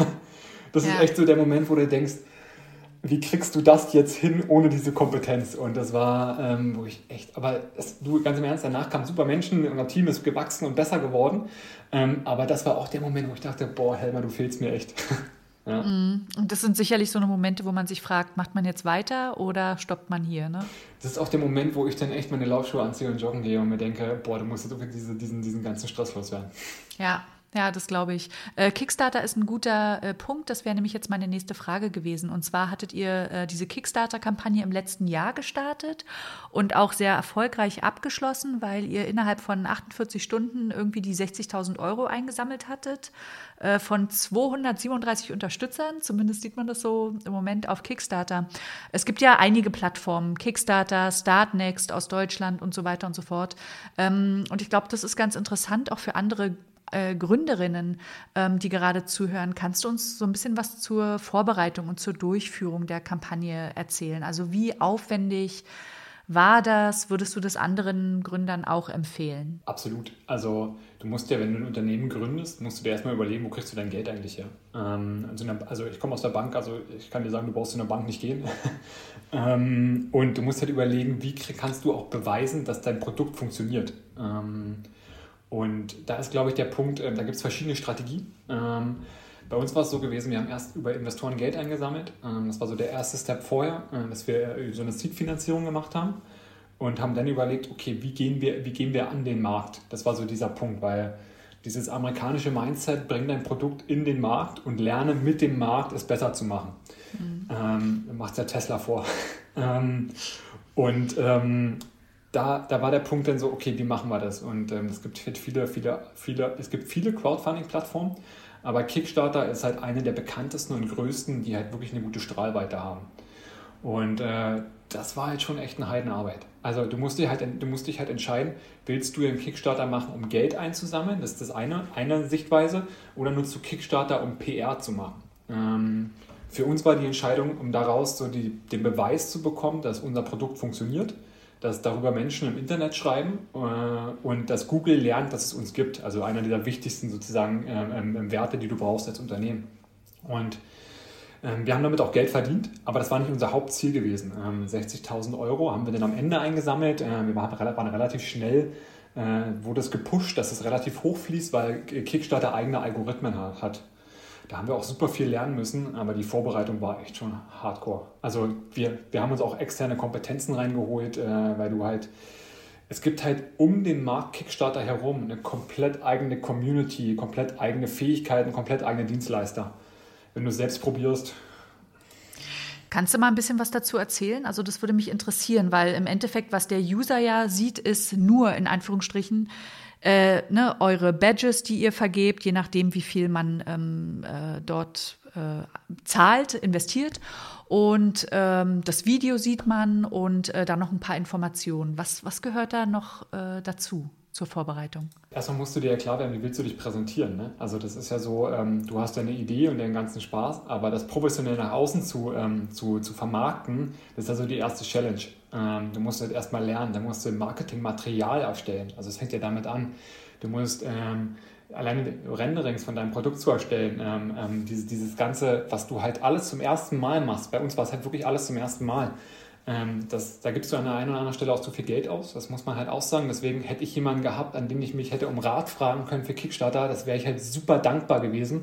Das ja. ist echt so der Moment, wo du denkst, wie kriegst du das jetzt hin ohne diese Kompetenz? Und das war, ähm, wo ich echt, aber es, du, ganz im Ernst, danach kamen super Menschen, unser Team ist gewachsen und besser geworden. Ähm, aber das war auch der Moment, wo ich dachte, boah, Helmer, du fehlst mir echt. Ja. Und das sind sicherlich so eine Momente, wo man sich fragt, macht man jetzt weiter oder stoppt man hier? Ne? Das ist auch der Moment, wo ich dann echt meine Laufschuhe anziehe und joggen gehe und mir denke, boah, du musst jetzt irgendwie diese, diesen, diesen ganzen Stress loswerden. Ja. Ja, das glaube ich. Äh, Kickstarter ist ein guter äh, Punkt. Das wäre nämlich jetzt meine nächste Frage gewesen. Und zwar hattet ihr äh, diese Kickstarter-Kampagne im letzten Jahr gestartet und auch sehr erfolgreich abgeschlossen, weil ihr innerhalb von achtundvierzig Stunden irgendwie die sechzigtausend Euro eingesammelt hattet äh, von zweihundertsiebenunddreißig Unterstützern. Zumindest sieht man das so im Moment auf Kickstarter. Es gibt ja einige Plattformen, Kickstarter, Startnext aus Deutschland und so weiter und so fort. Ähm, und ich glaube, das ist ganz interessant, auch für andere Äh, Gründerinnen, ähm, die gerade zuhören. Kannst du uns so ein bisschen was zur Vorbereitung und zur Durchführung der Kampagne erzählen? Also wie aufwendig war das? Würdest du das anderen Gründern auch empfehlen? Absolut. Also du musst ja, wenn du ein Unternehmen gründest, musst du dir erstmal überlegen, wo kriegst du dein Geld eigentlich her? Ähm, also ich komme aus der Bank, also ich kann dir sagen, du brauchst in der Bank nicht gehen. ähm, und du musst halt überlegen, wie kannst du auch beweisen, dass dein Produkt funktioniert? Ähm, Und da ist, glaube ich, der Punkt, äh, da gibt es verschiedene Strategien. Ähm, bei uns war es so gewesen, wir haben erst über Investoren Geld eingesammelt. Ähm, das war so der erste Step vorher, äh, dass wir so eine Seed-Finanzierung gemacht haben und haben dann überlegt, okay, wie gehen wir, wie gehen wir an den Markt? Das war so dieser Punkt, weil dieses amerikanische Mindset, bring dein Produkt in den Markt und lerne mit dem Markt, es besser zu machen. Mhm. Ähm, macht es ja Tesla vor. ähm, und ähm, Da, da war der Punkt dann so, okay, wie machen wir das? Und ähm, es gibt viele, viele, viele, es gibt viele Crowdfunding-Plattformen, aber Kickstarter ist halt eine der bekanntesten und größten, die halt wirklich eine gute Strahlweite haben. Und äh, das war halt schon echt eine Heidenarbeit. Also du musst, dir halt, du musst dich halt entscheiden, willst du einen Kickstarter machen, um Geld einzusammeln? Das ist das eine, eine Sichtweise. Oder nutzt du Kickstarter, um P R zu machen? Ähm, für uns war die Entscheidung, um daraus so die, den Beweis zu bekommen, dass unser Produkt funktioniert, dass darüber Menschen im Internet schreiben äh, und dass Google lernt, dass es uns gibt. Also einer der wichtigsten sozusagen ähm, Werte, die du brauchst als Unternehmen. Und ähm, wir haben damit auch Geld verdient, aber das war nicht unser Hauptziel gewesen. Ähm, sechzigtausend Euro haben wir dann am Ende eingesammelt. Äh, wir waren, waren relativ schnell, äh, wurde es gepusht, dass es relativ hoch fließt, weil Kickstarter eigene Algorithmen hat. Da haben wir auch super viel lernen müssen, aber die Vorbereitung war echt schon hardcore. Also wir, wir haben uns auch externe Kompetenzen reingeholt, äh, weil du halt, es gibt halt um den Markt Kickstarter herum eine komplett eigene Community, komplett eigene Fähigkeiten, komplett eigene Dienstleister. Wenn du es selbst probierst. Kannst du mal ein bisschen was dazu erzählen? Also das würde mich interessieren, weil im Endeffekt, was der User ja sieht, ist nur in Anführungsstrichen äh, ne, eure Badges, die ihr vergebt, je nachdem, wie viel man ähm, äh, dort äh, zahlt, investiert. Und ähm, das Video sieht man und äh, dann noch ein paar Informationen. Was, was gehört da noch äh, dazu zur Vorbereitung? Erstmal musst du dir ja klar werden, wie willst du dich präsentieren. Ne? Also das ist ja so, ähm, du hast deine Idee und den ganzen Spaß, aber das professionell nach außen zu, ähm, zu, zu vermarkten, das ist ja so die erste Challenge. Ähm, du musst halt erstmal lernen, da musst du Marketingmaterial erstellen. Also es fängt ja damit an, du musst ähm, alleine Renderings von deinem Produkt zu erstellen, ähm, ähm, dieses, dieses Ganze, was du halt alles zum ersten Mal machst. Bei uns war es halt wirklich alles zum ersten Mal. Ähm, das, da gibst du an der einen oder anderen Stelle auch zu viel Geld aus, das muss man halt auch sagen. Deswegen hätte ich jemanden gehabt, an dem ich mich hätte um Rat fragen können für Kickstarter, das wäre ich halt super dankbar gewesen.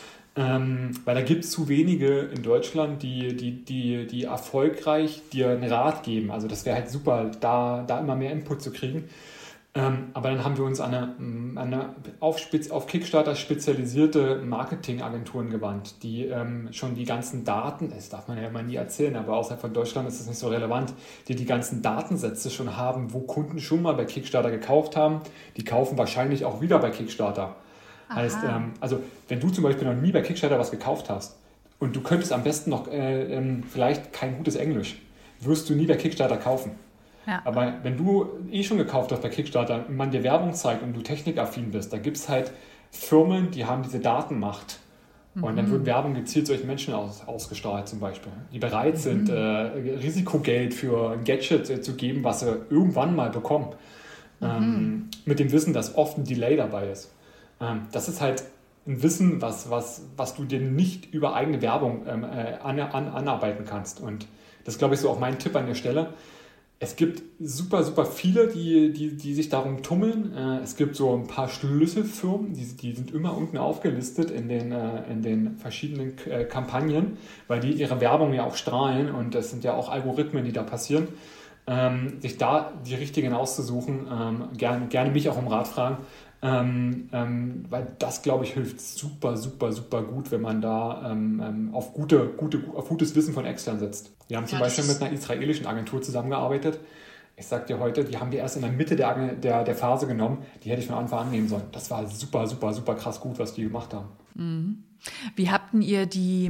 Ähm, weil da gibt es zu wenige in Deutschland, die, die, die, die erfolgreich dir einen Rat geben. Also das wäre halt super, da, da immer mehr Input zu kriegen. Ähm, aber dann haben wir uns an eine, an eine auf, Spez, auf Kickstarter spezialisierte Marketingagenturen gewandt, die ähm, schon die ganzen Daten, das darf man ja immer nie erzählen, aber außerhalb von Deutschland ist das nicht so relevant, die die ganzen Datensätze schon haben, wo Kunden schon mal bei Kickstarter gekauft haben, die kaufen wahrscheinlich auch wieder bei Kickstarter. Aha. Heißt, ähm, also wenn du zum Beispiel noch nie bei Kickstarter was gekauft hast und du könntest am besten noch äh, ähm, vielleicht kein gutes Englisch, wirst du nie bei Kickstarter kaufen. Ja. Aber wenn du eh schon gekauft hast bei Kickstarter und man dir Werbung zeigt und du technikaffin bist, da gibt es halt Firmen, die haben diese Datenmacht. Mhm. Und dann wird Werbung gezielt solchen Menschen aus, ausgestrahlt zum Beispiel, die bereit sind, mhm. äh, Risikogeld für ein Gadget äh, zu geben, was sie irgendwann mal bekommen. Mhm. Ähm, mit dem Wissen, dass oft ein Delay dabei ist. Ähm, das ist halt ein Wissen, was, was, was du dir nicht über eigene Werbung ähm, äh, an, an, anarbeiten kannst. Und das ist, glaube ich, so auch mein Tipp an der Stelle. Es gibt super, super viele, die, die, die sich darum tummeln. Es gibt so ein paar Schlüsselfirmen, die, die sind immer unten aufgelistet in den, in den verschiedenen Kampagnen, weil die ihre Werbung ja auch strahlen und das sind ja auch Algorithmen, die da passieren. Ähm, sich da die richtigen auszusuchen, ähm, gerne, gerne mich auch um Rat fragen, ähm, ähm, weil das, glaube ich, hilft super, super, super gut, wenn man da ähm, auf, gute, gute, auf gutes Wissen von extern setzt. Wir haben zum ja, Beispiel mit einer israelischen Agentur zusammengearbeitet. Ich sag dir heute, die haben wir erst in der Mitte der, der, der Phase genommen. Die hätte ich von Anfang an nehmen sollen. Das war super, super, super krass gut, was die gemacht haben. Mhm. Wie habt ihr die,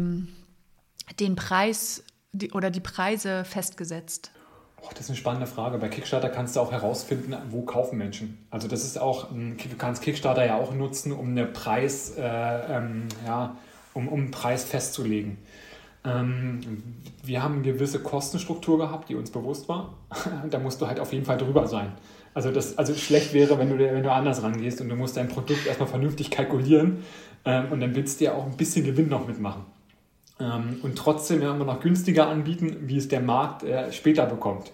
den Preis die, oder die Preise festgesetzt? Oh, das ist eine spannende Frage. Bei Kickstarter kannst du auch herausfinden, wo kaufen Menschen. Also das ist auch, du kannst Kickstarter ja auch nutzen, um eine Preis, äh, ähm, ja, um, um einen Preis festzulegen. Ähm, wir haben eine gewisse Kostenstruktur gehabt, die uns bewusst war. Da musst du halt auf jeden Fall drüber sein. Also das, also schlecht wäre, wenn du, wenn du anders rangehst und du musst dein Produkt erstmal vernünftig kalkulieren ähm, und dann willst du ja auch ein bisschen Gewinn noch mitmachen. Ähm, und trotzdem ja immer noch günstiger anbieten, wie es der Markt äh, später bekommt.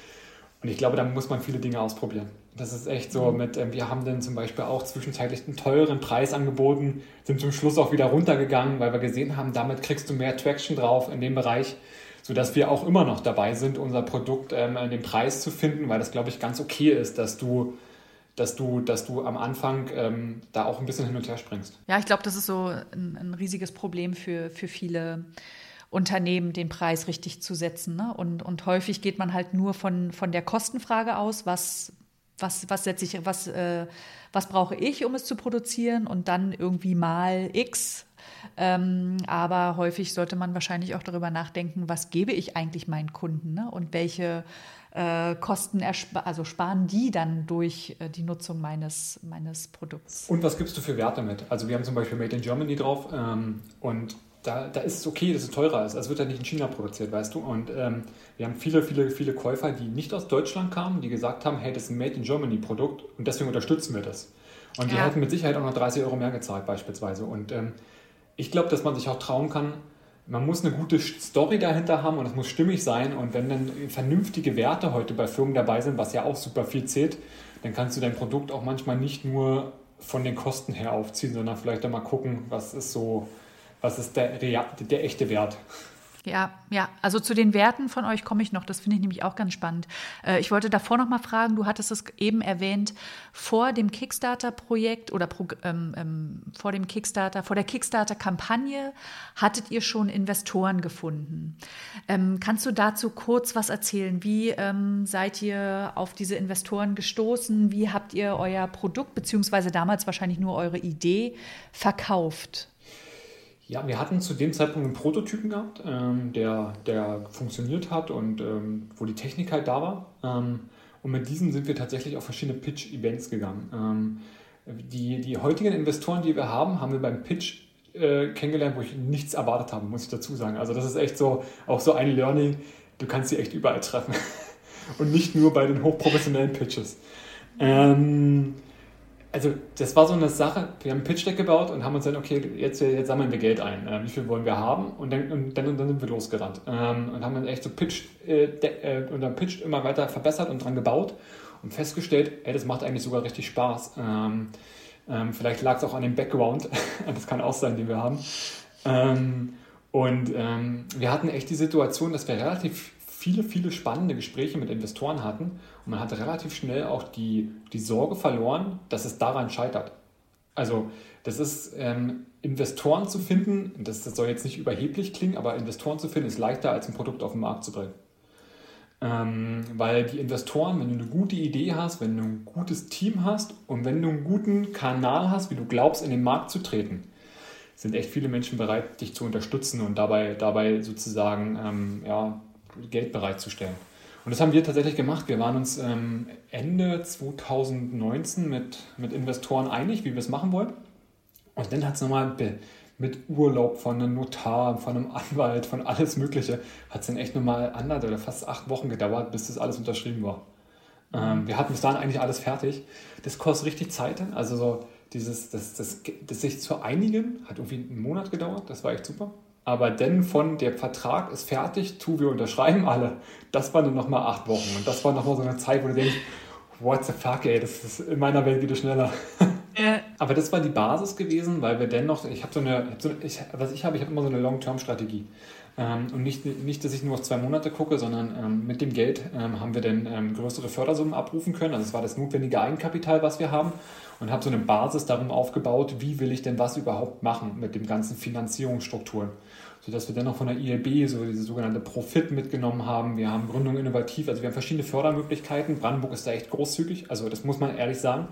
Und ich glaube, da muss man viele Dinge ausprobieren. Das ist echt so mit, äh, wir haben dann zum Beispiel auch zwischenzeitlich einen teuren Preis angeboten, sind zum Schluss auch wieder runtergegangen, weil wir gesehen haben, damit kriegst du mehr Traction drauf in dem Bereich, sodass wir auch immer noch dabei sind, unser Produkt ähm, den Preis zu finden, weil das, glaube ich, ganz okay ist, dass du dass du, dass du am Anfang ähm, da auch ein bisschen hin und her springst. Ja, ich glaube, das ist so ein, ein riesiges Problem für, für viele Unternehmen, den Preis richtig zu setzen. Ne? Und, und häufig geht man halt nur von, von der Kostenfrage aus, was, was, was setze ich, was, äh, was brauche ich, um es zu produzieren und dann irgendwie mal X. Ähm, aber häufig sollte man wahrscheinlich auch darüber nachdenken, was gebe ich eigentlich meinen Kunden, ne? Und welche äh, Kosten ersp- also sparen die dann durch äh, die Nutzung meines, meines Produkts. Und was gibst du für Werte mit? Also wir haben zum Beispiel Made in Germany drauf ähm, und da, da ist es okay, dass es teurer ist. Also es wird ja nicht in China produziert, weißt du. Und ähm, wir haben viele, viele, viele Käufer, die nicht aus Deutschland kamen, die gesagt haben, hey, das ist ein Made in Germany Produkt und deswegen unterstützen wir das. Und die ja. hätten mit Sicherheit auch noch dreißig Euro mehr gezahlt beispielsweise. Und ähm, ich glaube, dass man sich auch trauen kann, man muss eine gute Story dahinter haben und es muss stimmig sein. Und wenn dann vernünftige Werte heute bei Firmen dabei sind, was ja auch super viel zählt, dann kannst du dein Produkt auch manchmal nicht nur von den Kosten her aufziehen, sondern vielleicht auch mal gucken, was ist so, was ist der, der, der echte Wert. Ja, ja, also zu den Werten von euch komme ich noch, das finde ich nämlich auch ganz spannend. Äh, ich wollte davor noch mal fragen, du hattest es eben erwähnt, vor dem Kickstarter-Projekt oder Pro, ähm, ähm, vor dem Kickstarter, vor der Kickstarter-Kampagne hattet ihr schon Investoren gefunden. Ähm, kannst du dazu kurz was erzählen? Wie ähm, seid ihr auf diese Investoren gestoßen? Wie habt ihr euer Produkt, beziehungsweise damals wahrscheinlich nur eure Idee, verkauft? Ja, wir hatten zu dem Zeitpunkt einen Prototypen gehabt, ähm, der, der funktioniert hat und ähm, wo die Technik halt da war. Ähm, und mit diesem sind wir tatsächlich auf verschiedene Pitch-Events gegangen. Ähm, die, die heutigen Investoren, die wir haben, haben wir beim Pitch äh, kennengelernt, wo ich nichts erwartet habe, muss ich dazu sagen. Also das ist echt so, auch so ein Learning, du kannst sie echt überall treffen. Und nicht nur bei den hochprofessionellen Pitches. Ähm, Also das war so eine Sache, wir haben ein Pitch-Deck gebaut und haben uns dann, okay, jetzt, jetzt sammeln wir Geld ein, äh, wie viel wollen wir haben, und dann, und dann, und dann sind wir losgerannt ähm, und haben dann echt so Pitch, äh, de, äh, und dann Pitch immer weiter verbessert und dran gebaut und festgestellt, ey, das macht eigentlich sogar richtig Spaß. Ähm, ähm, vielleicht lag es auch an dem Background, das kann auch sein, den wir haben. Ähm, und ähm, wir hatten echt die Situation, dass wir relativ viele, viele spannende Gespräche mit Investoren hatten und man hatte relativ schnell auch die, die Sorge verloren, dass es daran scheitert. Also das ist, ähm, Investoren zu finden, das, das soll jetzt nicht überheblich klingen, aber Investoren zu finden ist leichter, als ein Produkt auf den Markt zu bringen. Ähm, weil die Investoren, wenn du eine gute Idee hast, wenn du ein gutes Team hast und wenn du einen guten Kanal hast, wie du glaubst, in den Markt zu treten, sind echt viele Menschen bereit, dich zu unterstützen und dabei, dabei sozusagen ähm, ja, Geld bereitzustellen. Und das haben wir tatsächlich gemacht. Wir waren uns ähm, Ende zwanzig neunzehn mit, mit Investoren einig, wie wir es machen wollen. Und dann hat es nochmal mit Urlaub von einem Notar, von einem Anwalt, von alles Mögliche, hat es dann echt nochmal anderthalb oder fast acht Wochen gedauert, bis das alles unterschrieben war. Ähm, wir hatten bis dahin eigentlich alles fertig. Das kostet richtig Zeit. Also so dieses, das, das, das sich zu einigen, hat irgendwie einen Monat gedauert. Das war echt super. Aber dann von der Vertrag ist fertig, tu, wir unterschreiben alle. Das waren dann nochmal acht Wochen. Und das war nochmal so eine Zeit, wo du denkst, what the fuck, ey, das ist in meiner Welt wieder schneller. Äh. Aber das war die Basis gewesen, weil wir dennoch, ich habe so eine, ich hab so, ich, was ich habe, ich habe immer so eine Long-Term-Strategie. Ähm, und nicht, nicht, dass ich nur auf zwei Monate gucke, sondern ähm, mit dem Geld ähm, haben wir dann ähm, größere Fördersummen abrufen können. Also es war das notwendige Eigenkapital, was wir haben. Und habe so eine Basis darum aufgebaut, wie will ich denn was überhaupt machen mit den ganzen Finanzierungsstrukturen. Sodass wir dann noch von der I L B so diese sogenannte Profit mitgenommen haben. Wir haben Gründung innovativ, also wir haben verschiedene Fördermöglichkeiten. Brandenburg ist da echt großzügig, also das muss man ehrlich sagen.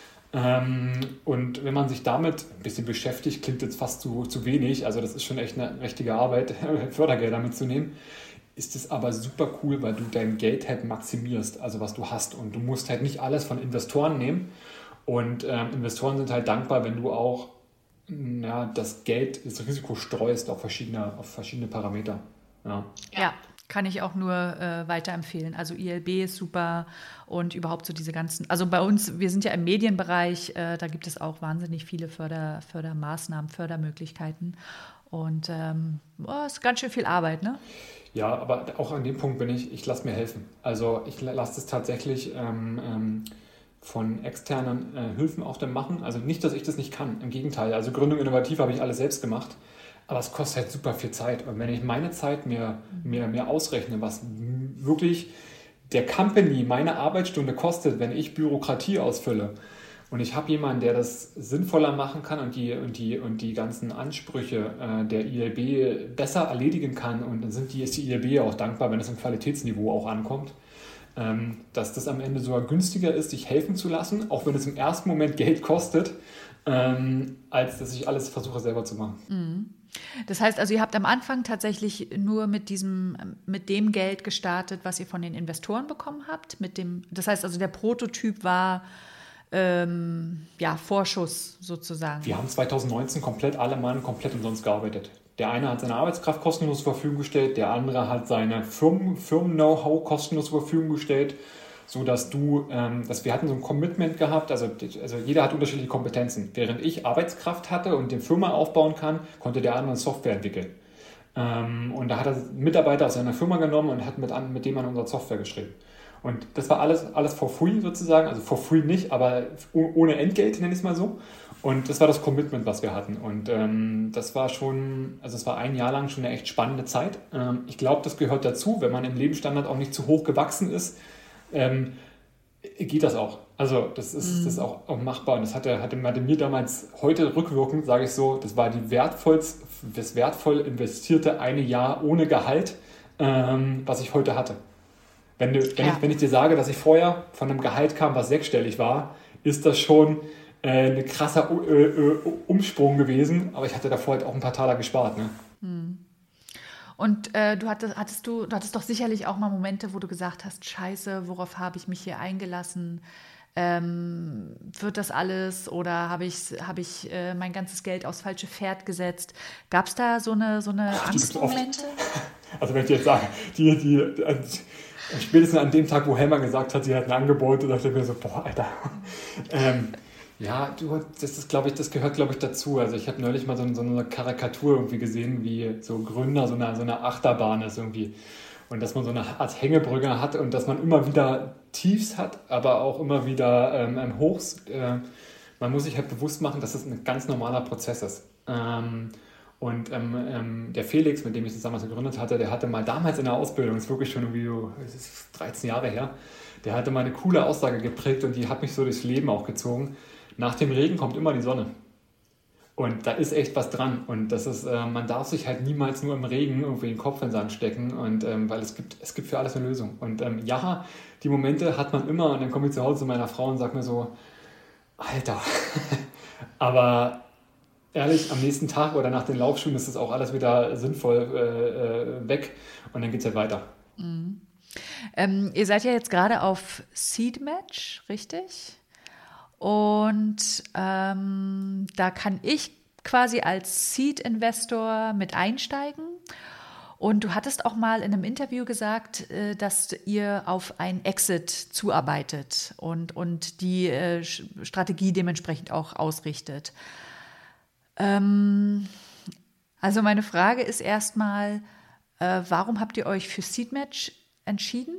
Ähm, und wenn man sich damit ein bisschen beschäftigt, klingt jetzt fast zu, zu wenig, also das ist schon echt eine richtige Arbeit, Fördergelder mitzunehmen. Ist es aber super cool, weil du dein Geld halt maximierst, also was du hast. Und du musst halt nicht alles von Investoren nehmen. Und ähm, Investoren sind halt dankbar, wenn du auch ja, das Geld, das Risiko streust auf verschiedene, auf verschiedene Parameter. Ja, ja, kann ich auch nur äh, weiterempfehlen. Also I L B ist super und überhaupt so diese ganzen, also bei uns, wir sind ja im Medienbereich, äh, da gibt es auch wahnsinnig viele Förder, Fördermaßnahmen, Fördermöglichkeiten. Und ähm, oh, ist ganz schön viel Arbeit, ne? Ja, aber auch an dem Punkt bin ich, ich lasse mir helfen. Also ich lasse es tatsächlich ähm, ähm, von externen äh, Hilfen auch dann machen. Also nicht, dass ich das nicht kann, im Gegenteil. Also Gründung innovativ habe ich alles selbst gemacht, aber es kostet halt super viel Zeit. Und wenn ich meine Zeit mir, mir, mir ausrechne, was wirklich der Company meine Arbeitsstunde kostet, wenn ich Bürokratie ausfülle, und ich habe jemanden, der das sinnvoller machen kann und die, und die, und die ganzen Ansprüche äh, der I L B besser erledigen kann, und dann sind die, ist die I L B auch dankbar, wenn es im Qualitätsniveau auch ankommt, ähm, dass das am Ende sogar günstiger ist, sich helfen zu lassen, auch wenn es im ersten Moment Geld kostet, ähm, als dass ich alles versuche selber zu machen. Mhm. Das heißt also, ihr habt am Anfang tatsächlich nur mit diesem, mit dem Geld gestartet, was ihr von den Investoren bekommen habt. Mit dem, das heißt also, der Prototyp war ähm, ja, Vorschuss sozusagen. Wir haben zwanzig neunzehn komplett alle Mann komplett umsonst gearbeitet. Der eine hat seine Arbeitskraft kostenlos zur Verfügung gestellt, der andere hat seine Firmen, Firmen-Know-how kostenlos zur Verfügung gestellt, sodass du, ähm, dass wir hatten so ein Commitment gehabt, also, also jeder hat unterschiedliche Kompetenzen. Während ich Arbeitskraft hatte und die Firma aufbauen kann, konnte der andere Software entwickeln. Ähm, und da hat er Mitarbeiter aus seiner Firma genommen und hat mit, an, mit dem an unserer Software geschrieben. Und das war alles, alles for free sozusagen, also for free nicht, aber ohne Entgelt, nenne ich es mal so. Und das war das Commitment, was wir hatten. Und ähm, das war schon, also es war ein Jahr lang schon eine echt spannende Zeit. Ähm, ich glaube, das gehört dazu, wenn man im Lebensstandard auch nicht zu hoch gewachsen ist, ähm, geht das auch. Also das ist, mm. das ist auch, auch machbar. Und das hatte, hatte mir damals, heute rückwirkend, sage ich so, das war die wertvollst, das wertvoll investierte eine Jahr ohne Gehalt, ähm, was ich heute hatte. Wenn, du, wenn, ja. ich, wenn ich dir sage, dass ich vorher von einem Gehalt kam, was sechsstellig war, ist das schon äh, ein krasser äh, Umsprung gewesen. Aber ich hatte davor halt auch ein paar Taler gespart. Ne? Mm. Und äh, du hattest, hattest du, du hattest doch sicherlich auch mal Momente, wo du gesagt hast, Scheiße, worauf habe ich mich hier eingelassen? Ähm, wird das alles oder habe ich, hab ich äh, mein ganzes Geld aufs falsche Pferd gesetzt? Gab es da so eine, so eine Ach, Angstmomente? Also wenn ich jetzt sage, die, die, die, spätestens an dem Tag, wo Helma gesagt hat, sie hat ein Angebot, dachte ich mir so, boah, Alter. ähm, Ja, du, das ist, glaube ich, das gehört, glaube ich, dazu. Also ich habe neulich mal so, so eine Karikatur irgendwie gesehen, wie so Gründer so eine, so eine Achterbahn ist irgendwie. Und dass man so eine Art Hängebrücke hat und dass man immer wieder Tiefs hat, aber auch immer wieder ähm, Hochs. Äh, man muss sich halt bewusst machen, dass das ein ganz normaler Prozess ist. Ähm, und ähm, ähm, der Felix, mit dem ich das damals gegründet hatte, der hatte mal damals in der Ausbildung, das ist wirklich schon irgendwie das ist dreizehn Jahre her, der hatte mal eine coole Aussage geprägt und die hat mich so durchs Leben auch gezogen. Nach dem Regen kommt immer die Sonne. Und da ist echt was dran. Und das ist, äh, man darf sich halt niemals nur im Regen irgendwie den Kopf in den Sand stecken, und, ähm, weil es gibt, es gibt für alles eine Lösung. Und ähm, ja, die Momente hat man immer. Und dann komme ich zu Hause zu meiner Frau und sage mir so, Alter. Aber ehrlich, am nächsten Tag oder nach den Laufschuhen ist das auch alles wieder sinnvoll äh, weg. Und dann geht es halt weiter. Mhm. Ähm, ihr seid ja jetzt gerade auf Seedmatch, richtig? Und ähm, da kann ich quasi als Seed-Investor mit einsteigen. Und du hattest auch mal in einem Interview gesagt, äh, dass ihr auf ein Exit zuarbeitet und, und die äh, Strategie dementsprechend auch ausrichtet. Ähm, also meine Frage ist erstmal, äh, warum habt ihr euch für Seedmatch entschieden?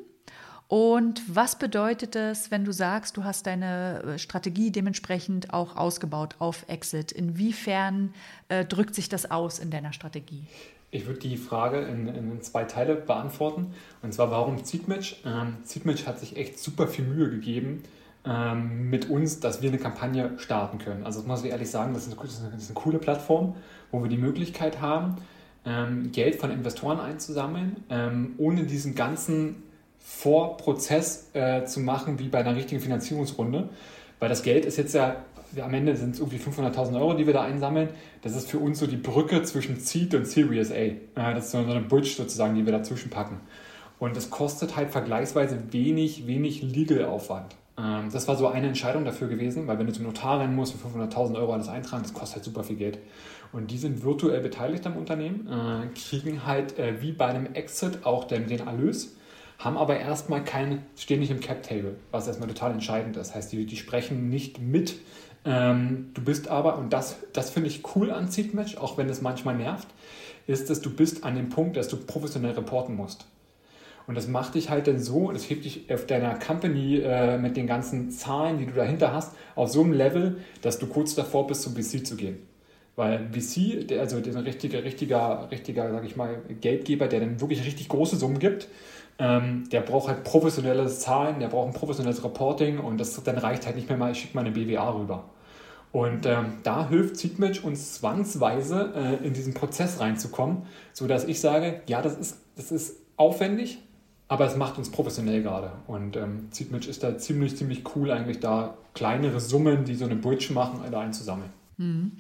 Und was bedeutet es, wenn du sagst, du hast deine Strategie dementsprechend auch ausgebaut auf Exit? Inwiefern äh, drückt sich das aus in deiner Strategie? Ich würde die Frage in, in zwei Teile beantworten. Und zwar, warum Seedmatch? Ähm, Seedmatch hat sich echt super viel Mühe gegeben ähm, mit uns, dass wir eine Kampagne starten können. Also das muss ich ehrlich sagen, das ist eine, das ist eine, das ist eine coole Plattform, wo wir die Möglichkeit haben, ähm, Geld von Investoren einzusammeln, ähm, ohne diesen ganzen Vorprozess äh, zu machen, wie bei einer richtigen Finanzierungsrunde. Weil das Geld ist jetzt ja, am Ende sind es irgendwie fünfhunderttausend Euro, die wir da einsammeln. Das ist für uns so die Brücke zwischen Seed und Series A. Äh, das ist so eine Bridge sozusagen, die wir dazwischen packen. Und das kostet halt vergleichsweise wenig, wenig Legal-Aufwand. Ähm, das war so eine Entscheidung dafür gewesen, weil wenn du zum Notar rennen musst, für fünfhunderttausend Euro alles eintragen, das kostet halt super viel Geld. Und die sind virtuell beteiligt am Unternehmen, äh, kriegen halt äh, wie bei einem Exit auch den, den Erlös, haben aber erstmal kein, stehen nicht im Cap-Table, was erstmal total entscheidend ist. Das heißt, die, die sprechen nicht mit. Ähm, du bist aber, und das, das finde ich cool an Seedmatch, auch wenn es manchmal nervt, ist, dass du bist an dem Punkt, dass du professionell reporten musst. Und das macht dich halt dann so, und das hebt dich auf deiner Company äh, mit den ganzen Zahlen, die du dahinter hast, auf so einem Level, dass du kurz davor bist, zum V C zu gehen. Weil V C, der, also der richtige, richtiger, richtiger, sag ich mal, Geldgeber, der dann wirklich richtig große Summen gibt, Ähm, der braucht halt professionelle Zahlen, der braucht ein professionelles Reporting, und das dann reicht halt nicht mehr mal, ich schicke mal eine B W A rüber. Und ähm, da hilft Seedmatch uns zwangsweise äh, in diesen Prozess reinzukommen, sodass ich sage, ja, das ist, das ist aufwendig, aber es macht uns professionell gerade. Und ähm, Seedmatch ist da ziemlich, ziemlich cool, eigentlich da kleinere Summen, die so eine Bridge machen, da einzusammeln. Hm.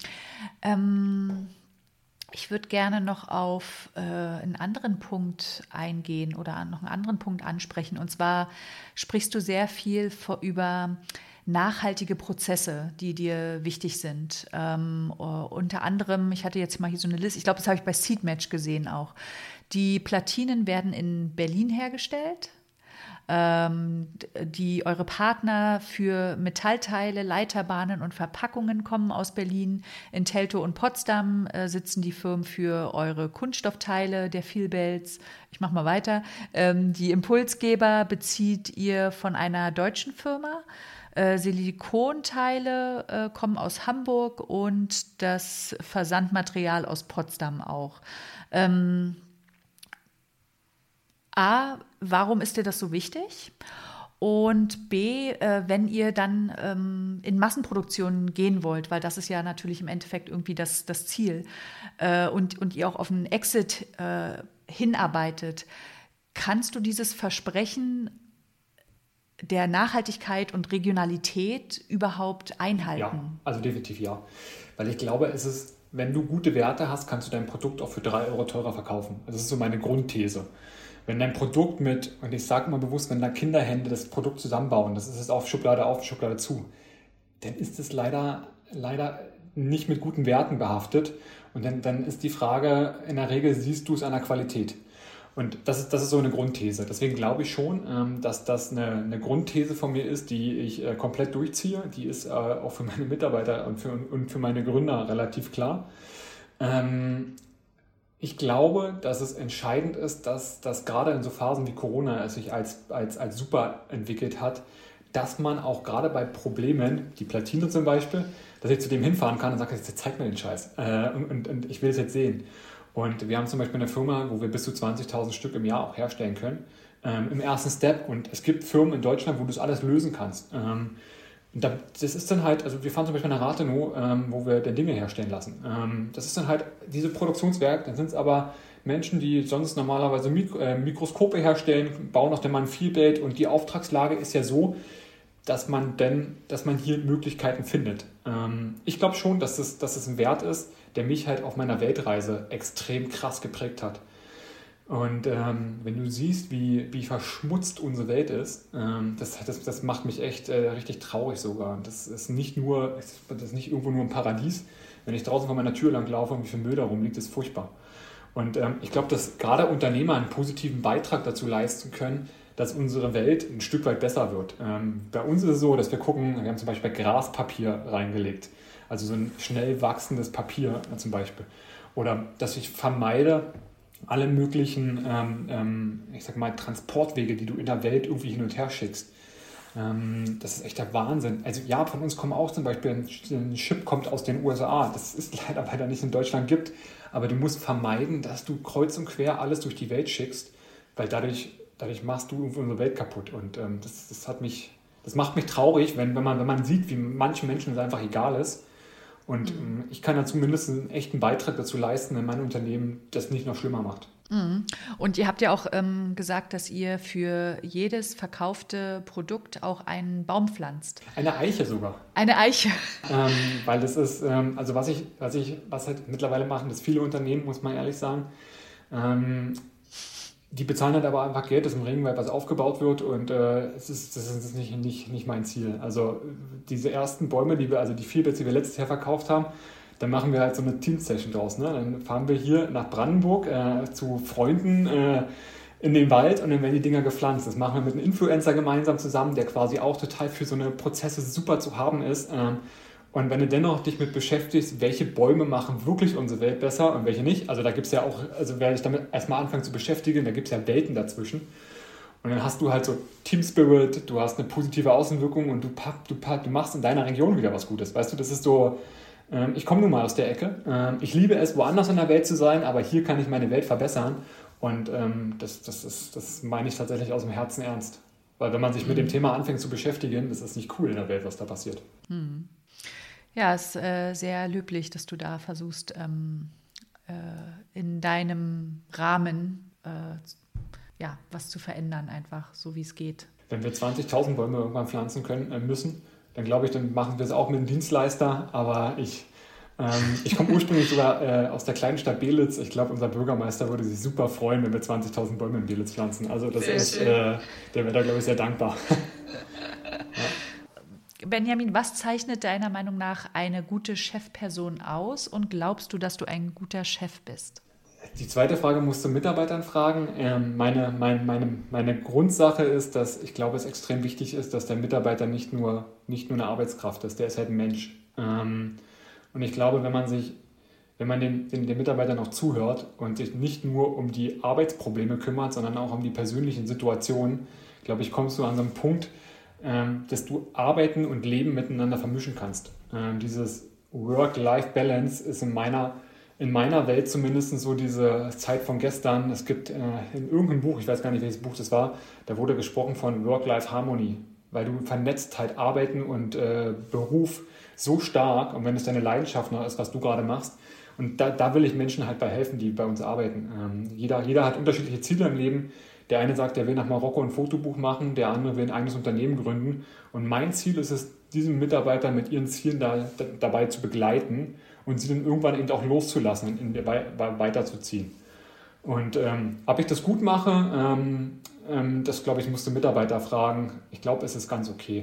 Ähm Ich würde gerne noch auf äh, einen anderen Punkt eingehen oder noch einen anderen Punkt ansprechen. Und zwar sprichst du sehr viel vor, über nachhaltige Prozesse, die dir wichtig sind. Ähm, uh, unter anderem, ich hatte jetzt mal hier so eine Liste, ich glaube, das habe ich bei Seedmatch gesehen auch. Die Platinen werden in Berlin hergestellt. ähm, die eure Partner für Metallteile, Leiterbahnen und Verpackungen kommen aus Berlin. In Teltow und Potsdam äh, sitzen die Firmen für eure Kunststoffteile, der Vielbelz. Ich mache mal weiter. Ähm, die Impulsgeber bezieht ihr von einer deutschen Firma. Äh, Silikonteile äh, kommen aus Hamburg und das Versandmaterial aus Potsdam auch. Ähm, A, warum ist dir das so wichtig? Und B, äh, wenn ihr dann ähm, in Massenproduktion gehen wollt, weil das ist ja natürlich im Endeffekt irgendwie das, das Ziel, äh, und, und ihr auch auf einen Exit äh, hinarbeitet, kannst du dieses Versprechen der Nachhaltigkeit und Regionalität überhaupt einhalten? Ja, also definitiv ja. Weil ich glaube, es ist, wenn du gute Werte hast, kannst du dein Produkt auch für drei Euro teurer verkaufen. Das ist so meine Grundthese. Wenn dein Produkt mit, und ich sage mal bewusst, wenn da Kinderhände das Produkt zusammenbauen, das ist es auf Schublade auf, Schublade zu, dann ist es leider, leider nicht mit guten Werten behaftet. Und dann, dann ist die Frage, in der Regel siehst du es an der Qualität. Und das ist, das ist so eine Grundthese. Deswegen glaube ich schon, ähm, dass das eine, eine Grundthese von mir ist, die ich äh, komplett durchziehe. Die ist äh, auch für meine Mitarbeiter und für, und für meine Gründer relativ klar. Ähm, ich glaube, dass es entscheidend ist, dass, dass gerade in so Phasen wie Corona es sich als, als, als super entwickelt hat, dass man auch gerade bei Problemen, die Platine zum Beispiel, dass ich zu dem hinfahren kann und sage, jetzt zeig mir den Scheiß äh, und, und, und ich will es jetzt sehen. Und wir haben zum Beispiel eine Firma, wo wir bis zu zwanzigtausend Stück im Jahr auch herstellen können, ähm, im ersten Step. Und es gibt Firmen in Deutschland, wo du das alles lösen kannst. Ähm, da, das ist dann halt, also wir fahren zum Beispiel nach Rathenow, ähm, wo wir dann Dinge herstellen lassen. Ähm, das ist dann halt diese Produktionswerk, dann sind es aber Menschen, die sonst normalerweise Mik- äh, Mikroskope herstellen, bauen auch dann mal ein Vielbild und die Auftragslage ist ja so, dass man denn, dass man hier Möglichkeiten findet. Ähm, ich glaube schon, dass es, dass es ein Wert ist, der mich halt auf meiner Weltreise extrem krass geprägt hat. Und ähm, wenn du siehst, wie, wie verschmutzt unsere Welt ist, ähm, das, das, das macht mich echt äh, richtig traurig sogar. Das ist nicht nur, das ist nicht irgendwo nur ein Paradies. Wenn ich draußen vor meiner Tür lang laufe und wie viel Müll da rumliegt, ist furchtbar. Und ähm, ich glaube, dass gerade Unternehmer einen positiven Beitrag dazu leisten können, dass unsere Welt ein Stück weit besser wird. Ähm, bei uns ist es so, dass wir gucken, wir haben zum Beispiel Graspapier reingelegt, also so ein schnell wachsendes Papier äh, zum Beispiel. Oder dass ich vermeide, alle möglichen, ähm, ähm, ich sag mal, Transportwege, die du in der Welt irgendwie hin und her schickst. Ähm, das ist echt der Wahnsinn. Also ja, von uns kommen auch zum Beispiel, ein, ein Chip kommt aus den U S A. Das ist leider, weil er nicht in Deutschland gibt. Aber du musst vermeiden, dass du kreuz und quer alles durch die Welt schickst, weil dadurch, dadurch machst du unsere Welt kaputt. Und ähm, das, das hat mich, das macht mich traurig, wenn, wenn, man, wenn man sieht, wie manchen Menschen es einfach egal ist. Und ähm, ich kann da zumindest einen echten Beitrag dazu leisten, wenn mein Unternehmen das nicht noch schlimmer macht. Und ihr habt ja auch ähm, gesagt, dass ihr für jedes verkaufte Produkt auch einen Baum pflanzt. Eine Eiche sogar. Eine Eiche. Ähm, weil das ist, ähm, also was ich, was ich, was halt mittlerweile machen, das viele Unternehmen, muss man ehrlich sagen, ähm, die bezahlen halt aber einfach Geld, das im Regenwald was aufgebaut wird und äh, es ist, das ist nicht, nicht, nicht mein Ziel. Also diese ersten Bäume, die wir, also die vier, die wir letztes Jahr verkauft haben, dann machen wir halt so eine Team-Session draus. Ne? Dann fahren wir hier nach Brandenburg äh, zu Freunden äh, in den Wald und dann werden die Dinger gepflanzt. Das machen wir mit einem Influencer gemeinsam zusammen, der quasi auch total für so eine Prozesse super zu haben ist. Ähm, und wenn du dennoch dich mit beschäftigst, welche Bäume machen wirklich unsere Welt besser und welche nicht, also da gibt es ja auch, also wer sich damit erstmal anfängt zu beschäftigen, da gibt es ja Welten dazwischen. Und dann hast du halt so Team Spirit, du hast eine positive Außenwirkung und du, du, du machst in deiner Region wieder was Gutes. Weißt du, das ist so, ähm, ich komme nun mal aus der Ecke. Ähm, ich liebe es, woanders in der Welt zu sein, aber hier kann ich meine Welt verbessern. Und ähm, das, das, ist, das meine ich tatsächlich aus dem Herzen ernst. Weil wenn man sich mit dem Thema anfängt zu beschäftigen, das ist nicht cool in der Welt, was da passiert. Hm. Ja, es ist äh, sehr löblich, dass du da versuchst, ähm, äh, in deinem Rahmen äh, ja, was zu verändern, einfach so wie es geht. Wenn wir zwanzigtausend Bäume irgendwann pflanzen können, äh, müssen, dann glaube ich, dann machen wir es auch mit einem Dienstleister. Aber ich, ähm, ich komme ursprünglich sogar äh, aus der kleinen Stadt Belitz. Ich glaube, unser Bürgermeister würde sich super freuen, wenn wir zwanzigtausend Bäume in Belitz pflanzen. Also das sehr ist, äh, der wäre da, glaube ich, sehr dankbar. Ja. Benjamin, was zeichnet deiner Meinung nach eine gute Chefperson aus und glaubst du, dass du ein guter Chef bist? Die zweite Frage musst du Mitarbeitern fragen. Ähm, meine, mein, meine, meine Grundsache ist, dass ich glaube, es extrem wichtig ist, dass der Mitarbeiter nicht nur, nicht nur eine Arbeitskraft ist, der ist halt ein Mensch. Ähm, und ich glaube, wenn man sich, wenn man den, den, den Mitarbeitern auch zuhört und sich nicht nur um die Arbeitsprobleme kümmert, sondern auch um die persönlichen Situationen, glaube ich, kommst du an so einen Punkt, ähm, dass du Arbeiten und Leben miteinander vermischen kannst. Ähm, dieses Work-Life-Balance ist in meiner In meiner Welt zumindest so diese Zeit von gestern. Es gibt äh, in irgendeinem Buch, ich weiß gar nicht, welches Buch das war, da wurde gesprochen von Work-Life-Harmony, weil du vernetzt halt Arbeiten und äh, Beruf so stark und wenn es deine Leidenschaft noch ist, was du gerade machst. Und da, da will ich Menschen halt bei helfen, die bei uns arbeiten. Ähm, jeder, jeder hat unterschiedliche Ziele im Leben. Der eine sagt, er will nach Marokko ein Fotobuch machen, der andere will ein eigenes Unternehmen gründen. Und mein Ziel ist es, diesen Mitarbeiter mit ihren Zielen da, da, dabei zu begleiten und sie dann irgendwann eben auch loszulassen und weiterzuziehen. Und ähm, ob ich das gut mache, ähm, ähm, das glaube ich, musst du Mitarbeiter fragen. Ich glaube, es ist ganz okay.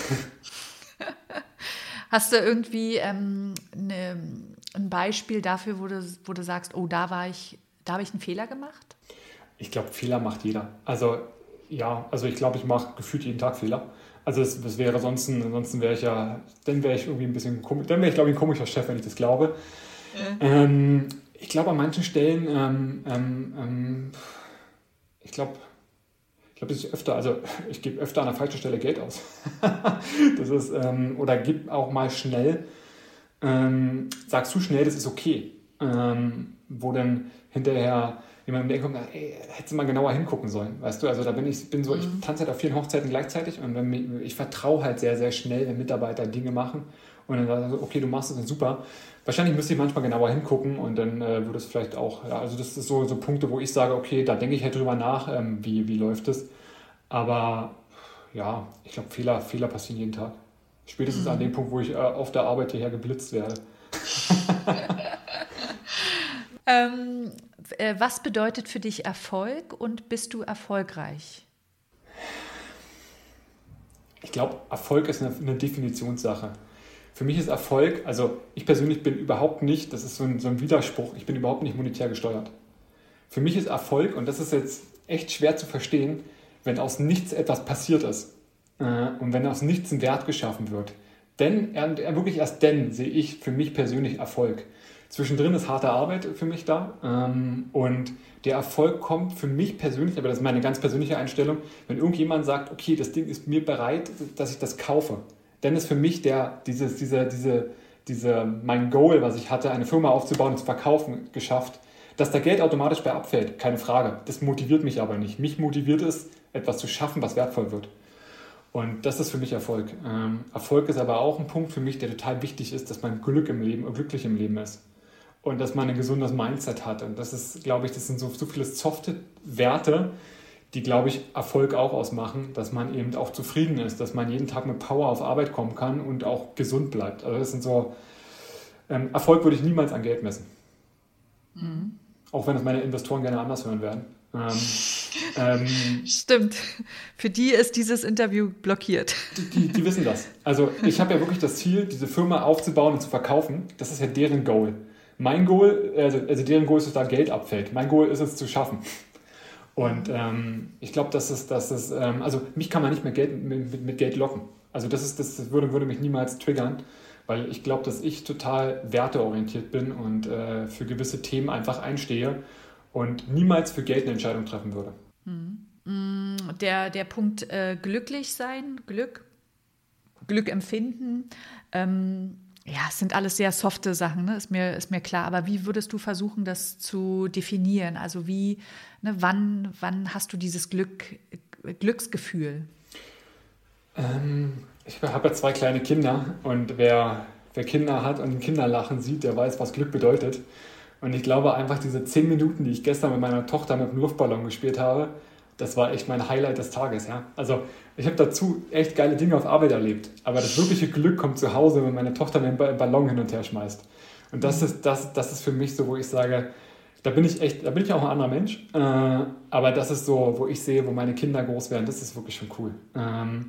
Hast du irgendwie ähm, ne, ein Beispiel dafür, wo du, wo du sagst, oh, da war ich, da habe ich einen Fehler gemacht? Ich glaube, Fehler macht jeder. Also ja, also ich glaube, ich mache gefühlt jeden Tag Fehler. Also das, das wäre sonst, ansonsten wäre ich ja, dann wäre ich irgendwie ein bisschen komisch, dann wäre ich glaube ich ein komischer Chef, wenn ich das glaube. Ja. Ähm, ich glaube an manchen Stellen, ähm, ähm, ich glaube, ich glaube, das ist öfter, also ich gebe öfter an der falschen Stelle Geld aus. Das ist, ähm, oder gib auch mal schnell, ähm, sagst du schnell, das ist okay. Ähm, wo dann hinterher jemand um die Ecke kommt und sagt, ey, hättest du mal genauer hingucken sollen, weißt du, also da bin ich bin so, ich tanze halt auf vielen Hochzeiten gleichzeitig und wenn mich, ich vertraue halt sehr, sehr schnell, wenn Mitarbeiter Dinge machen und dann sagen so, okay, du machst das, dann super. Wahrscheinlich müsste ich manchmal genauer hingucken und dann äh, würde es vielleicht auch, ja, also das ist so, so Punkte, wo ich sage, okay, da denke ich halt drüber nach, ähm, wie, wie läuft es, aber ja, ich glaube, Fehler, Fehler passieren jeden Tag. Spätestens mhm. an dem Punkt, wo ich äh, auf der Arbeit hierher geblitzt werde. ähm, Was bedeutet für dich Erfolg und bist du erfolgreich? Ich glaube, Erfolg ist eine, eine Definitionssache. Für mich ist Erfolg, also ich persönlich bin überhaupt nicht, das ist so ein, so ein Widerspruch, ich bin überhaupt nicht monetär gesteuert. Für mich ist Erfolg, und das ist jetzt echt schwer zu verstehen, wenn aus nichts etwas passiert ist äh, und wenn aus nichts ein Wert geschaffen wird. Denn, äh, wirklich erst dann sehe ich für mich persönlich Erfolg. Zwischendrin ist harte Arbeit für mich da ähm, und der Erfolg kommt für mich persönlich, aber das ist meine ganz persönliche Einstellung, wenn irgendjemand sagt, okay, das Ding ist mir bereit, dass ich das kaufe, dann ist für mich der, dieses, diese, diese, diese, mein Goal, was ich hatte, eine Firma aufzubauen und zu verkaufen, geschafft. Dass da Geld automatisch bei abfällt, keine Frage. Das motiviert mich aber nicht. Mich motiviert es, etwas zu schaffen, was wertvoll wird. Und das ist für mich Erfolg. Ähm, Erfolg ist aber auch ein Punkt für mich, der total wichtig ist, dass man Glück im Leben, glücklich im Leben ist. Und dass man ein gesundes Mindset hat. Und das ist, glaube ich, das sind so, so viele softe Werte, die, glaube ich, Erfolg auch ausmachen, dass man eben auch zufrieden ist, dass man jeden Tag mit Power auf Arbeit kommen kann und auch gesund bleibt. Also das sind so, ähm, Erfolg würde ich niemals an Geld messen. Mhm. Auch wenn es meine Investoren gerne anders hören werden. Ähm, ähm, Stimmt. Für die ist dieses Interview blockiert. Die, die, die wissen das. Also ich habe ja wirklich das Ziel, diese Firma aufzubauen und zu verkaufen. Das ist ja deren Goal. Mein Goal, also, also deren Goal ist, dass da Geld abfällt. Mein Goal ist es zu schaffen. Und ähm, ich glaube, dass es, dass es ähm, also mich kann man nicht mehr Geld, mit, mit Geld locken. Also das, ist, das würde, würde mich niemals triggern, weil ich glaube, dass ich total werteorientiert bin und äh, für gewisse Themen einfach einstehe und niemals für Geld eine Entscheidung treffen würde. Der, der Punkt äh, glücklich sein, Glück, Glück empfinden, ähm, ja, es sind alles sehr softe Sachen, ne? ist mir, ist mir klar. Aber wie würdest du versuchen, das zu definieren? Also wie, ne, wann, wann hast du dieses Glück, Glücksgefühl? Ähm, ich habe ja zwei kleine Kinder und wer, wer Kinder hat und Kinderlachen sieht, der weiß, was Glück bedeutet. Und ich glaube einfach, diese zehn Minuten, die ich gestern mit meiner Tochter mit dem Luftballon gespielt habe, das war echt mein Highlight des Tages. Ja? Also ich habe dazu echt geile Dinge auf Arbeit erlebt. Aber das wirkliche Glück kommt zu Hause, wenn meine Tochter mir einen Ballon hin und her schmeißt. Und das ist, das, das ist für mich so, wo ich sage, da bin ich echt, da bin ich auch ein anderer Mensch. Äh, aber das ist so, wo ich sehe, wo meine Kinder groß werden, das ist wirklich schon cool. Ähm,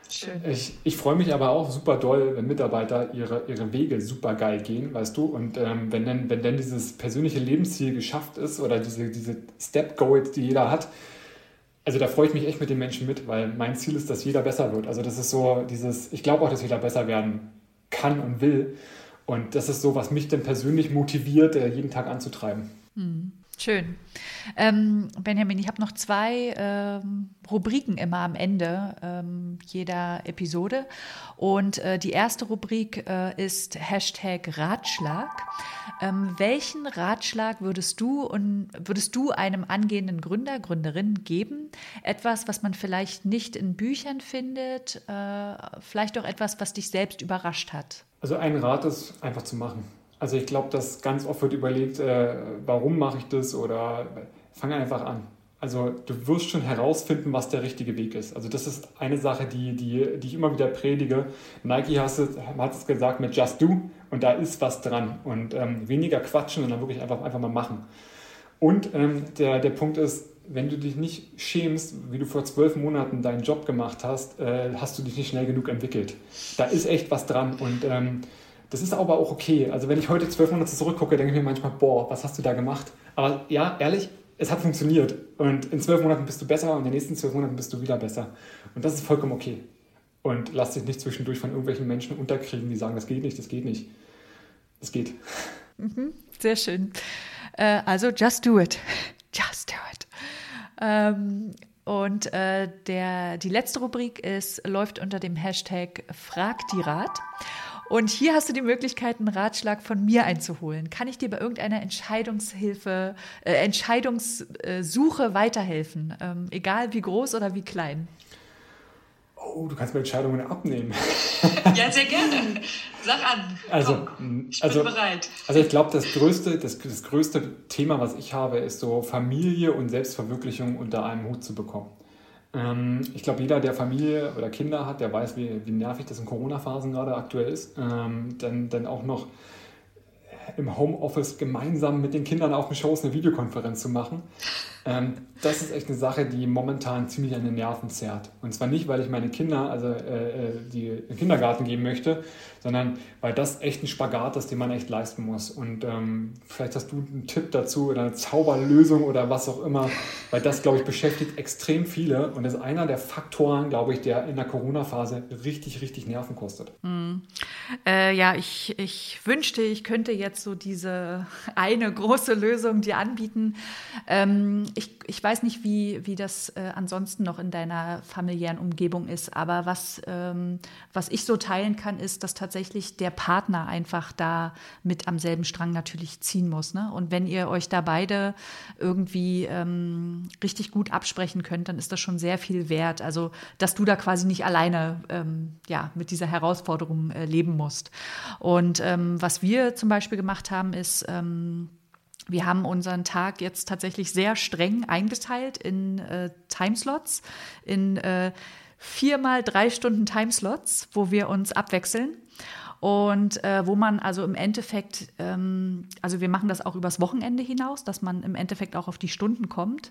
Schön. Ich, ich freue mich aber auch super doll, wenn Mitarbeiter ihre, ihre Wege super geil gehen, weißt du, und ähm, wenn dann wenn dann dieses persönliche Lebensziel geschafft ist oder diese, diese Step-Goals, die jeder hat, also da freue ich mich echt mit den Menschen mit, weil mein Ziel ist, dass jeder besser wird. Also das ist so dieses, ich glaube auch, dass jeder besser werden kann und will, und das ist so, was mich dann persönlich motiviert, jeden Tag anzutreiben. Hm. Schön. Ähm, Benjamin, ich habe noch zwei ähm, Rubriken immer am Ende ähm, jeder Episode. Und äh, die erste Rubrik äh, ist Hashtag Ratschlag. Ähm, welchen Ratschlag würdest du und würdest du einem angehenden Gründer, Gründerin geben? Etwas, was man vielleicht nicht in Büchern findet, äh, vielleicht auch etwas, was dich selbst überrascht hat? Also ein Rat ist, einfach zu machen. Also ich glaube, dass ganz oft wird überlegt, äh, warum mache ich das, oder fange einfach an. Also du wirst schon herausfinden, was der richtige Weg ist. Also das ist eine Sache, die, die, die ich immer wieder predige. Nike hat es, hat es gesagt mit Just Do, und da ist was dran. Und ähm, weniger quatschen, sondern wirklich einfach, einfach mal machen. Und ähm, der, der Punkt ist, wenn du dich nicht schämst, wie du vor zwölf Monaten deinen Job gemacht hast, äh, hast du dich nicht schnell genug entwickelt. Da ist echt was dran, und ähm, das ist aber auch okay. Also wenn ich heute zwölf Monate zurückgucke, denke ich mir manchmal, boah, was hast du da gemacht? Aber ja, ehrlich, es hat funktioniert. Und in zwölf Monaten bist du besser und in den nächsten zwölf Monaten bist du wieder besser. Und das ist vollkommen okay. Und lass dich nicht zwischendurch von irgendwelchen Menschen unterkriegen, die sagen, das geht nicht, das geht nicht. Es geht. Mhm, sehr schön. Äh, also just do it. Just do it. Ähm, und äh, der, die letzte Rubrik ist, läuft unter dem Hashtag Frag die Rat. Und hier hast du die Möglichkeit, einen Ratschlag von mir einzuholen. Kann ich dir bei irgendeiner Entscheidungshilfe, äh, Entscheidungssuche weiterhelfen? Ähm, egal wie groß oder wie klein. Oh, du kannst mir Entscheidungen abnehmen. Ja, sehr gerne. Sag an. Also, Komm, ich also, bin bereit. Also ich glaube, das größte, das, das größte Thema, was ich habe, ist so Familie und Selbstverwirklichung unter einem Hut zu bekommen. Ähm, ich glaube, jeder, der Familie oder Kinder hat, der weiß, wie, wie nervig das in Corona-Phasen gerade aktuell ist. Ähm, dann, dann auch noch im Homeoffice gemeinsam mit den Kindern auf den Shows eine Videokonferenz zu machen. Ähm, das ist echt eine Sache, die momentan ziemlich an den Nerven zerrt. Und zwar nicht, weil ich meine Kinder, also äh, die in den Kindergarten geben möchte, sondern weil das echt ein Spagat ist, den man echt leisten muss. Und ähm, vielleicht hast du einen Tipp dazu oder eine Zauberlösung oder was auch immer, weil das, glaube ich, beschäftigt extrem viele und ist einer der Faktoren, glaube ich, der in der Corona-Phase richtig, richtig Nerven kostet. Hm. Äh, ja, ich, ich wünschte, ich könnte jetzt so diese eine große Lösung dir anbieten. Ähm, ich, ich weiß nicht, wie, wie das äh, ansonsten noch in deiner familiären Umgebung ist, aber was, ähm, was ich so teilen kann, ist, dass tatsächlich der Partner einfach da mit am selben Strang natürlich ziehen muss. Ne? Und wenn ihr euch da beide irgendwie ähm, richtig gut absprechen könnt, dann ist das schon sehr viel wert. Also, dass du da quasi nicht alleine ähm, ja, mit dieser Herausforderung äh, leben musst. Und ähm, was wir zum Beispiel gemacht haben, ist, ähm, wir haben unseren Tag jetzt tatsächlich sehr streng eingeteilt in äh, Timeslots, in äh, viermal drei Stunden Timeslots, wo wir uns abwechseln. Und äh, wo man also im Endeffekt, ähm, also wir machen das auch übers Wochenende hinaus, dass man im Endeffekt auch auf die Stunden kommt.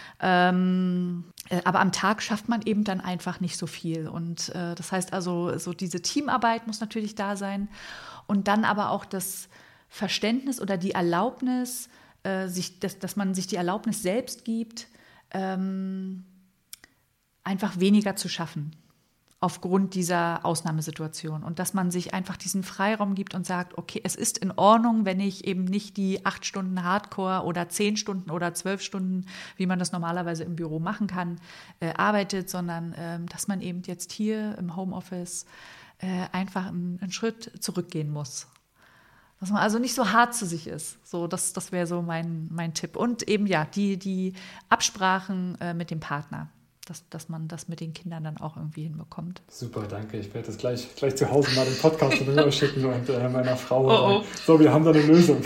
Ähm, äh, aber am Tag schafft man eben dann einfach nicht so viel. Und äh, das heißt also, so diese Teamarbeit muss natürlich da sein. Und dann aber auch das Verständnis oder die Erlaubnis, äh, sich, dass, dass man sich die Erlaubnis selbst gibt, ähm, einfach weniger zu schaffen aufgrund dieser Ausnahmesituation. Und dass man sich einfach diesen Freiraum gibt und sagt, okay, es ist in Ordnung, wenn ich eben nicht die acht Stunden Hardcore oder zehn Stunden oder zwölf Stunden, wie man das normalerweise im Büro machen kann, äh, arbeitet, sondern äh, dass man eben jetzt hier im Homeoffice äh, einfach einen, einen Schritt zurückgehen muss. Dass man also nicht so hart zu sich ist. So, das, das wäre so mein, mein Tipp. Und eben ja, die, die Absprachen äh, mit dem Partner. Dass, dass man das mit den Kindern dann auch irgendwie hinbekommt. Super, danke. Ich werde das gleich, gleich zu Hause mal den Podcast rüber schicken und äh, meiner Frau. Oh, oh. So, wir haben da eine Lösung.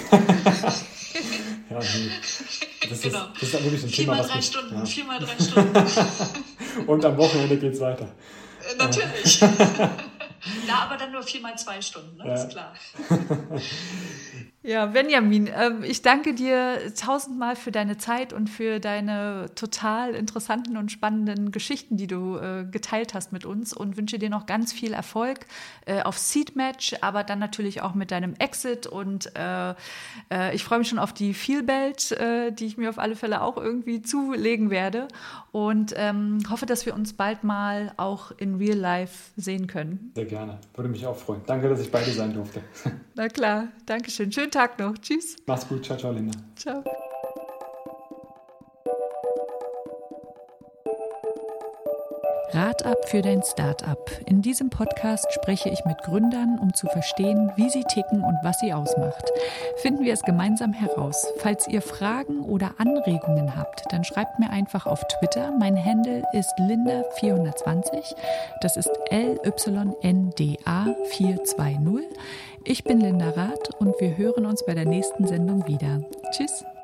Ja, nee. Das, genau. ist, das ist wirklich ein vier Thema, mal was drei mich, Stunden, ja. vier mal drei Stunden. Und am Wochenende geht es weiter. Äh, natürlich. Na, aber dann nur vier mal zwei Stunden, ne? Ja. Ist klar. Ja, Benjamin, ähm, ich danke dir tausendmal für deine Zeit und für deine total interessanten und spannenden Geschichten, die du äh, geteilt hast mit uns und wünsche dir noch ganz viel Erfolg äh, auf Seedmatch, aber dann natürlich auch mit deinem Exit und äh, äh, ich freue mich schon auf die Feelbelt, äh, die ich mir auf alle Fälle auch irgendwie zulegen werde und ähm, hoffe, dass wir uns bald mal auch in Real Life sehen können. Sehr gerne, würde mich auch freuen. Danke, dass ich bei dir sein durfte. Na klar, danke schön. Schönen Tag noch. Tschüss. Mach's gut. Ciao, ciao, Linda. Ciao. Rat ab für dein Start-up. In diesem Podcast spreche ich mit Gründern, um zu verstehen, wie sie ticken und was sie ausmacht. Finden wir es gemeinsam heraus. Falls ihr Fragen oder Anregungen habt, dann schreibt mir einfach auf Twitter. Mein Handle ist Linda vierhundertzwanzig. Das ist L Y N D A vier zwei null. Ich bin Linda Rath und wir hören uns bei der nächsten Sendung wieder. Tschüss.